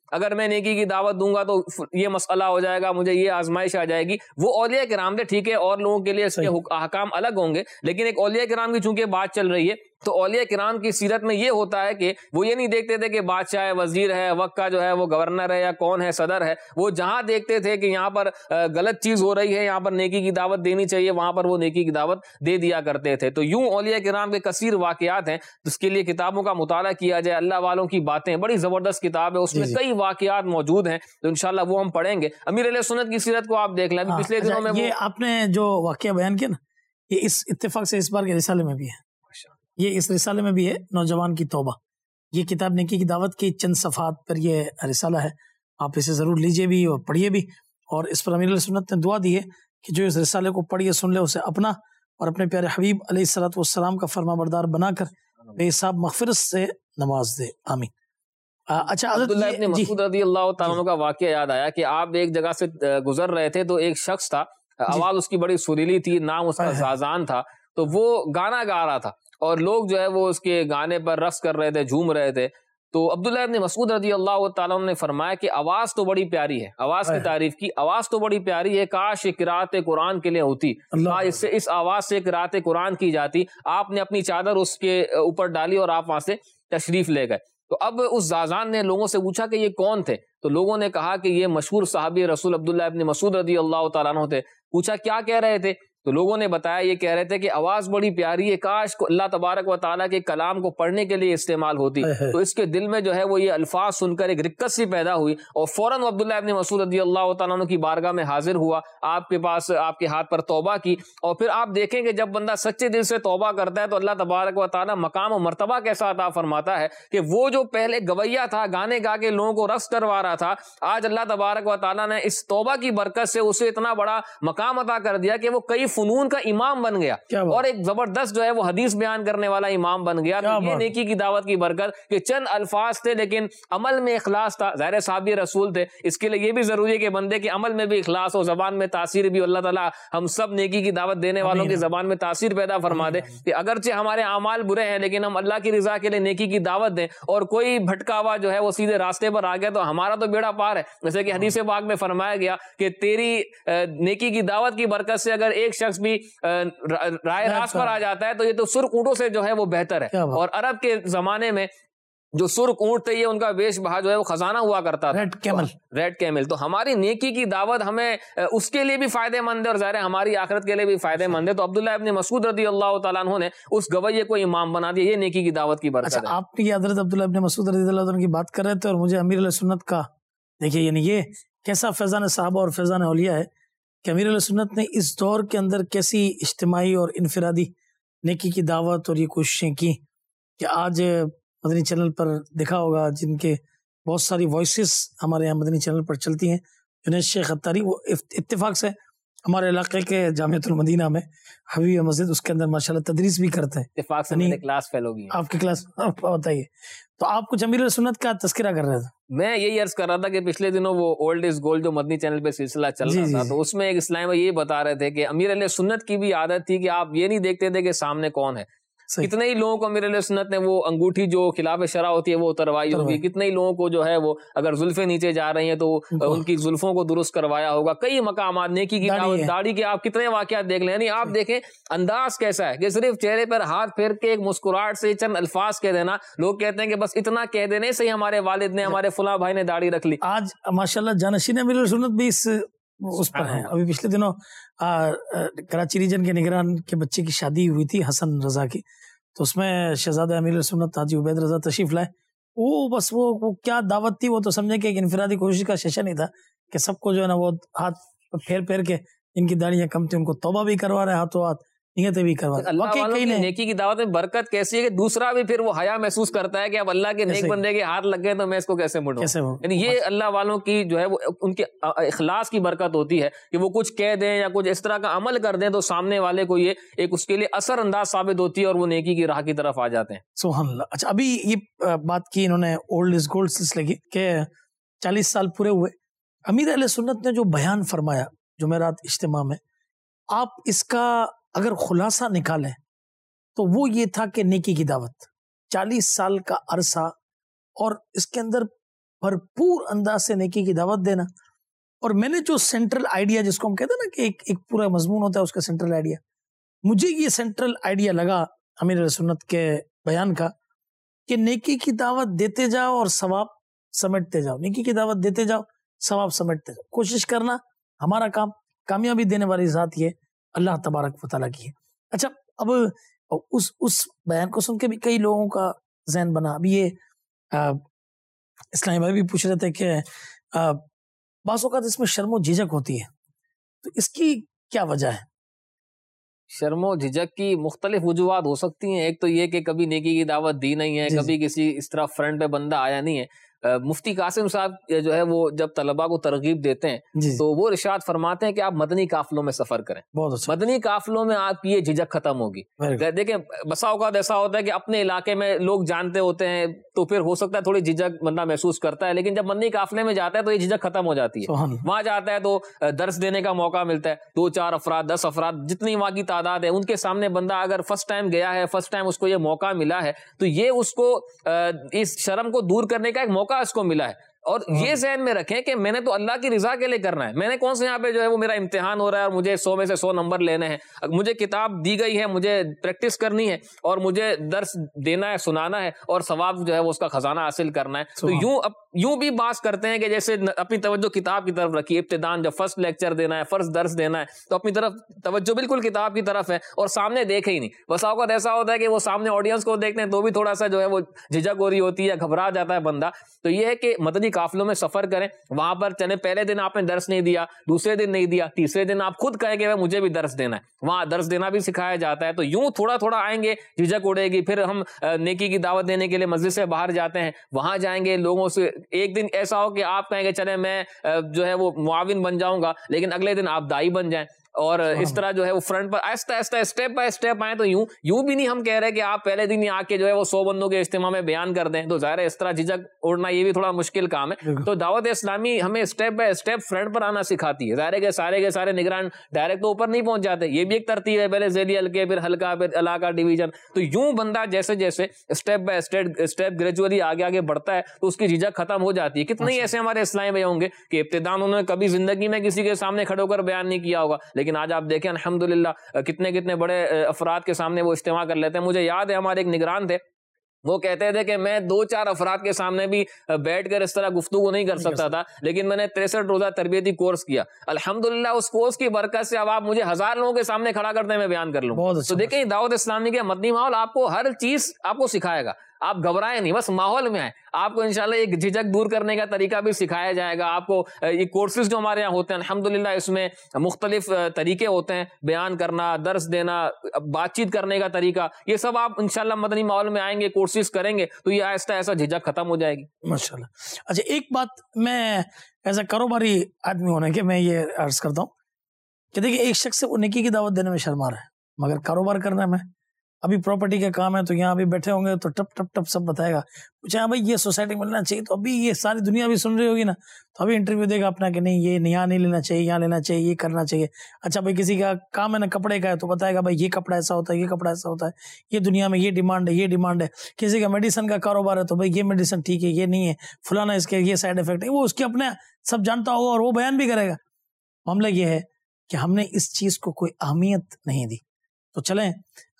S3: اگر میں نیکی کی دعوت دوں گا تو یہ مسئلہ ہو جائے گا, مجھے یہ آزمائش آ جائے گی. وہ اولیاء کرام تھے, ٹھیک ہے, اور لوگوں کے لیے اس کے احکام الگ ہوں گے, لیکن ایک اولیاء کرام کی چونکہ بات چل رہی ہے تو اولیاء کرام کی سیرت میں یہ ہوتا ہے کہ وہ یہ نہیں دیکھتے تھے کہ بادشاہ ہے, وزیر ہے, وقت کا جو ہے وہ گورنر ہے یا کون ہے, صدر ہے, وہ جہاں دیکھتے تھے کہ یہاں پر غلط چیز ہو رہی ہے, یہاں پر نیکی کی دعوت دینی چاہیے, وہاں پر وہ نیکی کی دعوت دے دیا کرتے تھے. تو یوں اولیاء کرام کے کثیر واقعات ہیں, اس کے لیے کتابوں کا مطالعہ کیا جائے, اللہ والوں کی باتیں, بڑی زبردست کتاب ہے, اس میں کئی واقعات موجود ہیں, تو انشاءاللہ وہ ہم پڑھیں گے. امیر علیہ سنت کی سیرت کو آپ دیکھ لیں, پچھلے دنوں میں
S2: یہ آپ نے جو واقعہ بیان کیا نا, یہ اس اتفاق سے اس بار کے رسالے میں بھی ہے, یہ اس رسالے میں بھی ہے, نوجوان کی توبہ. یہ کتاب نیکی کی دعوت کی چند صفحات پر یہ رسالہ ہے, آپ اسے ضرور لیجئے بھی اور پڑھیے بھی. اور اس پر امیر علیہ سنت نے دعا دی ہے کہ جو اس رسالے کو پڑھیے سن لے, اسے اپنا اور اپنے پیارے حبیب علیہ الصلوۃ والسلام کا فرما بردار بنا کر بے حساب مغفرت سے نواز دے, آمین. اچھا,
S3: عبداللہ ابن مسعود رضی اللہ تعالیٰ عنہ کا واقعہ یاد آیا کہ آپ ایک جگہ سے گزر رہے تھے تو ایک شخص تھا, آواز اس کی بڑی سریلی تھی, نام اس کا زازان تھا, تو وہ گانا گا رہا تھا اور لوگ جو ہے وہ اس کے گانے پر رقص کر رہے تھے, جھوم رہے تھے. تو عبداللہ ابن مسعود رضی اللہ تعالیٰ عنہ نے فرمایا کہ آواز تو بڑی پیاری ہے, آواز کی تعریف کی, آواز تو بڑی پیاری ہے, کاش یہ قرات قرآن کے لیے ہوتی, کاش اس آواز سے قرات قرآن کی جاتی. آپ نے اپنی چادر اس کے اوپر ڈالی اور آپ وہاں سے تشریف لے گئے. تو اب اس زازان نے لوگوں سے پوچھا کہ یہ کون تھے, تو لوگوں نے کہا کہ یہ مشہور صحابی رسول عبداللہ ابن مسعود رضی اللہ تعالیٰ عنہ تھے. پوچھا کیا کہہ رہے تھے, تو لوگوں نے بتایا یہ کہہ رہے تھے کہ آواز بڑی پیاری ہے, کاش کو اللہ تبارک و تعالیٰ کے کلام کو پڑھنے کے لیے استعمال ہوتی. تو اس کے دل میں جو ہے وہ یہ الفاظ سن کر ایک رکت سی پیدا ہوئی اور فوراً عبداللہ ابن مسعود رضی اللہ تعالیٰ عنہ کی بارگاہ میں حاضر ہوا, آپ کے پاس آپ کے ہاتھ پر توبہ کی. اور پھر آپ دیکھیں کہ جب بندہ سچے دل سے توبہ کرتا ہے تو اللہ تبارک و تعالیٰ مقام و مرتبہ کیسا عطا فرماتا ہے کہ وہ جو پہلے گویا تھا, گانے گا کے لوگوں کو رقص کروا رہا تھا, آج اللہ تبارک و تعالیٰ نے اس توبہ کی برکت سے اسے اتنا بڑا مقام عطا کر دیا کہ وہ کئی فنون کا امام بن گیا اور ایک زبردست جو ہے وہ حدیث بیان کرنے والا امام بن گیا. تو یہ نیکی کی دعوت کی برکت کہ چند الفاظ تھے لیکن عمل میں اخلاص تھا. ظاہر صحابی رسول تھے, اس کے لیے یہ بھی ضروری ہے کہ بندے کے عمل میں بھی اخلاص ہو, زبان میں تاثیر بھی. اللہ تعالیٰ ہم سب نیکی کی دعوت دینے والوں کی زبان میں تاثیر پیدا فرما دے کہ اگرچہ ہمارے اعمال برے ہیں لیکن ہم اللہ کی رضا کے لیے نیکی کی دعوت دیں, اور کوئی بھٹکا ہوا جو ہے وہ سیدھے راستے پر آ گیا تو ہمارا تو بیڑا پار ہے. جیسے کہ حدیث پاک میں فرمایا گیا کہ تیری نیکی کی دعوت کی برکت سے اگر ایک شخص بھی رائے راست پر آ جاتا ہے تو یہ تو سرخ اونٹوں سے جو ہے وہ بہتر ہے. اور عرب کے زمانے میں جو سرخ اونٹ تھے یہ ان کا بیش بہا جو ہے وہ خزانہ ہوا کرتا تھا, ریڈ کیمل. تو ہماری نیکی کی دعوت ہمیں اس کے لیے بھی فائدہ مند ہے اور ظاہر ہماری آخرت کے لیے بھی فائدہ مند ہے. تو عبداللہ ابن مسعود رضی اللہ تعالیٰ عنہ نے اس گویے کو امام بنا دیا, یہ نیکی کی دعوت کی برکت ہے.
S2: آپ کی حضرت عبداللہ ابن مسعود رضی اللہ عنہ کی بات کر رہے تھے اور مجھے امیر علیہ سنت کا دیکھیے, یعنی یہ کیسا فیضان صحابہ اور فیضان اولیاء ہے کہ امیر علیہ سنت نے اس دور کے اندر کیسی اجتماعی اور انفرادی نیکی کی دعوت اور یہ کوششیں کی کہ آج مدنی چینل پر دیکھا ہوگا جن کے بہت ساری وائسز ہمارے یہاں مدنی چینل پر چلتی ہیں. جنید شیخ اتاری وہ اتفاق سے ہمارے علاقے کے جامعۃ المدینہ میں حبیب مسجد اس کے اندر ماشاءاللہ تدریس بھی کرتے ہیں.
S3: اتفاق سے میں نے کلاس فیلو کی,
S2: آپ کی کلاس بتائیے. تو آپ کچھ امیر علیہ سنت کا تذکرہ کر رہے تھے.
S3: میں یہی عرض کر رہا تھا کہ پچھلے دنوں وہ اولڈ از گولڈ جو مدنی چینل پہ سلسلہ چل رہا تھا تو اس میں ایک اسلام یہ بتا رہے تھے کہ امیر علیہ سنت کی بھی عادت تھی کہ آپ یہ نہیں دیکھتے تھے کہ سامنے کون ہے. کتنے ہی لوگوں کو امیر علیہ سنت نے وہ انگوٹھی جو خلاف شرع ہوتی ہے وہ اتروائی ہوگی, کتنے ہی لوگوں کو جو ہے وہ اگر زلفیں نیچے جا رہی ہیں تو ان کی زلفوں کو درست کروایا ہوگا. کئی مقامات نیکی کی داڑھی کے آپ کتنے واقعات دیکھ لیں. یعنی آپ دیکھیں انداز کیسا ہے کہ صرف چہرے پر ہاتھ پھیر کے ایک مسکراہٹ سے چند الفاظ کہہ دینا. لوگ کہتے ہیں کہ بس اتنا کہہ دینے سے ہی ہمارے والد نے, ہمارے فلاں بھائی نے داڑھی رکھ لی.
S2: آج ماشاءاللہ جانشین امیر علیہ سنت بھی اس پر ہیں. ابھی پچھلے دنوں کراچی ریجن کے نگران کے بچے کی شادی ہوئی تھی حسن رضا کی, تو اس میں شہزادہ امیر علیہ سنت حاجی عبید رضا تشریف لائے. وہ بس وہ کیا دعوت تھی, وہ تو سمجھے کہ ایک انفرادی کوشش کا سیشن ہی تھا کہ سب کو جو ہے نا وہ ہاتھ پھیر کے ان کی داڑیاں کم تھیں ان کو توبہ بھی کروا رہے, ہاتھوں ہاتھ نیتیں بھی کروا رہے.
S3: اللہ والوں کی نیکی کی دعوت میں برکت کیسی ہے کہ دوسرا بھی پھر وہ حیا محسوس کرتا ہے کہ اب اللہ کے نیک بندے کے ہاتھ لگ گئے تو میں اس کو کیسے مڑوں. یعنی یہ اللہ والوں کی جو ہے وہ ان کے اخلاص کی برکت ہوتی ہے کہ وہ کچھ کہہ دیں یا کچھ اس طرح کا عمل کر دیں تو سامنے والے کو یہ ایک اس کے لیے اثر انداز ثابت ہوتی ہے اور وہ نیکی کی راہ کی طرف آ جاتے ہیں.
S2: سبحان اللہ. اچھا, ابھی یہ بات کی انہوں نے اولڈ از گولڈ سلسلے کی کہ 40 سال پورے ہوئے. امیر اہل سنت نے جو بیان فرمایا جمعرات اجتماع میں, آپ اس کا اگر خلاصہ نکالیں تو وہ یہ تھا کہ نیکی کی دعوت 40 سال کا عرصہ, اور اس کے اندر بھرپور انداز سے نیکی کی دعوت دینا. اور میں نے جو سینٹرل آئیڈیا جس کو ہم کہتے ہیں نا کہ ایک پورا مضمون ہوتا ہے اس کا سینٹرل آئیڈیا، مجھے یہ سینٹرل آئیڈیا لگا امیر اہل سنت کے بیان کا کہ نیکی کی دعوت دیتے جاؤ اور ثواب سمیٹتے جاؤ. نیکی کی دعوت دیتے جاؤ، ثواب سمیٹتے جاؤ. کوشش کرنا ہمارا کام، کامیابی دینے والی ذات یہ اللہ تبارک و تعالیٰ کی ہے. اچھا، اب اس بیان کو سن کے بھی کئی لوگوں کا ذہن بنا. ابھی یہ اسلامی بھائی بھی پوچھ رہے تھے کہ بعض اوقات اس میں شرم و جھجک ہوتی ہے، تو اس کی کیا وجہ ہے؟
S3: شرم و جھجک کی مختلف وجوہات ہو سکتی ہیں. ایک تو یہ کہ کبھی نیکی کی دعوت دی نہیں ہے، کبھی کسی اس طرح فرنٹ پہ بندہ آیا نہیں ہے. مفتی قاسم صاحب جو ہے وہ جب طلباء کو ترغیب دیتے ہیں تو وہ ارشاد فرماتے ہیں کہ آپ مدنی قافلوں میں سفر کریں. مدنی قافلوں میں آپ کی یہ جھجک ختم ہوگی. دیکھیں بسا اوقات ایسا ہوتا ہے کہ اپنے علاقے میں لوگ جانتے ہوتے ہیں تو پھر ہو سکتا ہے تھوڑی جھجک بندہ محسوس کرتا ہے، لیکن جب مدنی قافلے میں جاتا ہے تو یہ جھجک ختم ہو جاتی ہے. وہاں جاتا ہے تو درس دینے کا موقع ملتا ہے. 2-4 افراد 10 افراد جتنی وہاں کی تعداد ہے ان کے سامنے بندہ اگر فرسٹ ٹائم گیا ہے، فرسٹ ٹائم اس کو یہ موقع ملا ہے، تو یہ اس کو اس شرم کو دور کرنے کا ایک موقع اس کو ملا ہے. اور یہ ذہن میں رکھیں کہ میں نے تو اللہ کی رضا کے لیے کرنا ہے. میں نے کون سے یہاں پہ جو ہے وہ میرا امتحان ہو رہا ہے اور مجھے 100 میں سے 100 نمبر لینے ہیں. مجھے کتاب دی گئی ہے، مجھے پریکٹس کرنی ہے اور مجھے درس دینا ہے، سنانا ہے اور ثواب جو ہے وہ اس کا خزانہ حاصل کرنا ہے. تو یوں بھی بات کرتے ہیں کہ جیسے اپنی توجہ کتاب کی طرف رکھی. ابتدان جب فرسٹ لیکچر دینا ہے، فرسٹ درس دینا ہے تو اپنی طرف توجہ بالکل کتاب کی طرف ہے اور سامنے دیکھے ہی نہیں. بس اوقات ایسا ہوتا ہے کہ وہ سامنے آڈینس کو دیکھتے ہیں تو بھی تھوڑا سا جو ہے وہ جھجک ہو رہی ہوتی ہے، گھبرا جاتا ہے بندہ. تو یہ ہے کہ مدنی قافلوں میں سفر کریں. وہاں پر چلے پہلے دن آپ نے درس نہیں دیا، دوسرے دن نہیں دیا، تیسرے دن آپ خود کہیں کہ مجھے بھی درس دینا ہے. وہاں درس دینا بھی سکھایا جاتا ہے. تو یوں تھوڑا تھوڑا آئیں گے، جھجک اڑے گی. پھر ہم نیکی کی دعوت دینے کے لیے مسجد سے باہر جاتے ہیں، وہاں جائیں گے لوگوں سے. ایک دن ایسا ہو کہ آپ کہیں گے چلے میں جو ہے وہ معاون بن جاؤں گا، لیکن اگلے دن آپ دائی بن جائیں. اور اس طرح جو ہے وہ فرنٹ پر آہستہ آہستہ اسٹیپ بائی اسٹیپ آئیں. تو یوں بھی نہیں ہم کہہ رہے کہ آپ پہلے دن ہی آ کے جو ہے وہ 100 بندوں کے اجتماع میں بیان کر دیں. تو ظاہر ہے اس طرح جھجک اڑنا یہ بھی تھوڑا مشکل کام ہے. تو دعوت اسلامی ہمیں اسٹیپ بائی اسٹیپ فرنٹ پر آنا سکھاتی ہے. ظاہر ہے کہ کے سارے نگران ڈائریکٹ تو اوپر نہیں پہنچ جاتے. یہ بھی ایک ترتیب ہے، پہلے ذیلی حلقے، پھر حلقہ، پھر علاقہ، ڈویژن. تو یوں بندہ جیسے جیسے اسٹیپ بائی اسٹیپ گریجولی آگے آگے بڑھتا ہے تو اس کی جھجک ختم ہو جاتی ہے. کتنے ہی ایسے ہمارے اسلامی بھائی ہوں گے کہ ابتداء انہوں نے کبھی زندگی میں کسی کے سامنے کھڑے ہو کر بیان نہیں کیا ہوگا، لیکن آج آپ دیکھیں الحمدللہ کتنے بڑے افراد کے سامنے وہ اجتماع کر لیتے ہیں. مجھے یاد ہے ہمارے ایک نگران تھے، وہ کہتے تھے کہ میں 2-4 افراد کے سامنے بھی بیٹھ کر اس طرح گفتگو نہیں کر سکتا تھا، لیکن میں نے 63 روزہ تربیتی کورس کیا. الحمدللہ اس کورس کی برکت سے اب آپ مجھے 1000 لوگوں کے سامنے کھڑا کرتے ہیں میں بیان کر لوں. تو دیکھیں دعوت اسلامی کے مدنی ماحول آپ کو ہر چیز آپ کو سکھائے گا. آپ گھبرائیں نہیں، بس ماحول میں آئیں. آپ کو انشاءاللہ ایک جھجک دور کرنے کا طریقہ بھی سکھایا جائے گا. آپ کو یہ کورسز جو ہمارے یہاں ہوتے ہیں الحمدللہ اس میں مختلف طریقے ہوتے ہیں، بیان کرنا، درس دینا، بات چیت کرنے کا طریقہ، یہ سب آپ انشاءاللہ مدنی ماحول میں آئیں گے، کورسز کریں گے تو یہ آہستہ ایسا جھجک ختم ہو جائے گی
S2: ماشاءاللہ. اچھا، ایک بات میں ایسا کاروباری آدمی ہونے کے میں یہ عرض کرتا ہوں کہ دیکھیں ایک شخص سے وہ نیکی کی دعوت دینے میں شرما رہا ہے، مگر کاروبار کرنے میں ابھی پراپرٹی کا کام ہے تو یہاں ابھی بیٹھے ہوں گے تو ٹپ ٹپ ٹپ سب بتائے گا. پوچھا بھائی یہ سوسائٹی ملنا چاہیے، تو ابھی یہ ساری دنیا بھی سن رہی ہوگی نا، تو ابھی انٹرویو دے گا اپنا کہ نہیں یہ یہاں نہیں لینا چاہیے، یہاں لینا چاہیے، یہ کرنا چاہیے. اچھا بھائی کسی کا کام ہے نا کپڑے کا ہے تو بتائے گا بھائی یہ کپڑا ایسا ہوتا ہے، یہ کپڑا ایسا ہوتا ہے، یہ دنیا میں یہ ڈیمانڈ ہے، یہ ڈیمانڈ ہے. کسی کا میڈیسن کا کاروبار ہے تو بھائی یہ میڈیسن ٹھیک ہے، یہ نہیں ہے، فلانا اس کے یہ سائڈ افیکٹ ہے. وہ اس کے اپنے سب جانتا ہوگا اور وہ بیان بھی کرے گا. معاملہ یہ ہے کہ ہم نے اس چیز کو کوئی اہمیت نہیں دی. تو چلیں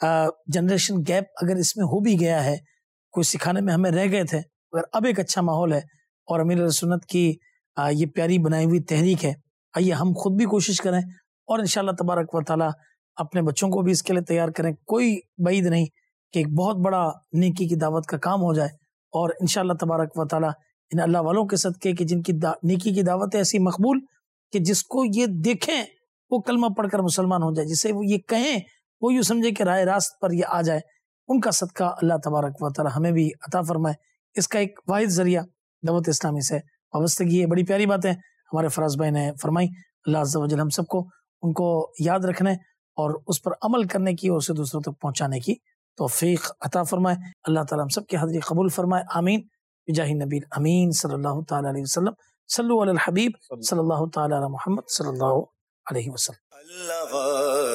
S2: جنریشن گیپ اگر اس میں ہو بھی گیا ہے، کوئی سکھانے میں ہمیں رہ گئے تھے، اگر اب ایک اچھا ماحول ہے اور امیر اہل سنت کی یہ پیاری بنائی ہوئی تحریک ہے، آئیے ہم خود بھی کوشش کریں اور انشاءاللہ تبارک و تعالی اپنے بچوں کو بھی اس کے لیے تیار کریں. کوئی بعید نہیں کہ ایک بہت بڑا نیکی کی دعوت کا کام ہو جائے اور انشاءاللہ تبارک و تعالی ان اللہ والوں کے صدقے کہ جن کی نیکی کی دعوت ہے ایسی مقبول کہ جس کو یہ دیکھیں وہ کلمہ پڑھ کر مسلمان ہو جائے، جسے وہ یہ کہیں وہ یوں سمجھے کہ راہ راست پر یہ آ جائے. ان کا صدقہ اللہ تبارک و تعالی ہمیں بھی عطا فرمائے. اس کا ایک واحد ذریعہ دعوت اسلامی سے وابستگی ہے. بڑی پیاری باتیں ہمارے فراز بھائی نے فرمائی. اللہ عز و جل ہم سب کو ان کو یاد رکھنے اور اس پر عمل کرنے کی اور اسے دوسروں تک پہنچانے کی توفیق عطا فرمائے. اللہ تعالی ہم سب کی حاضری قبول فرمائے. آمین بجاہ نبی امین صلی اللہ تعالی علیہ وسلم. صلو علی الحبیب صلی اللہ تعالی علی محمد صلی اللہ علیہ وسلم.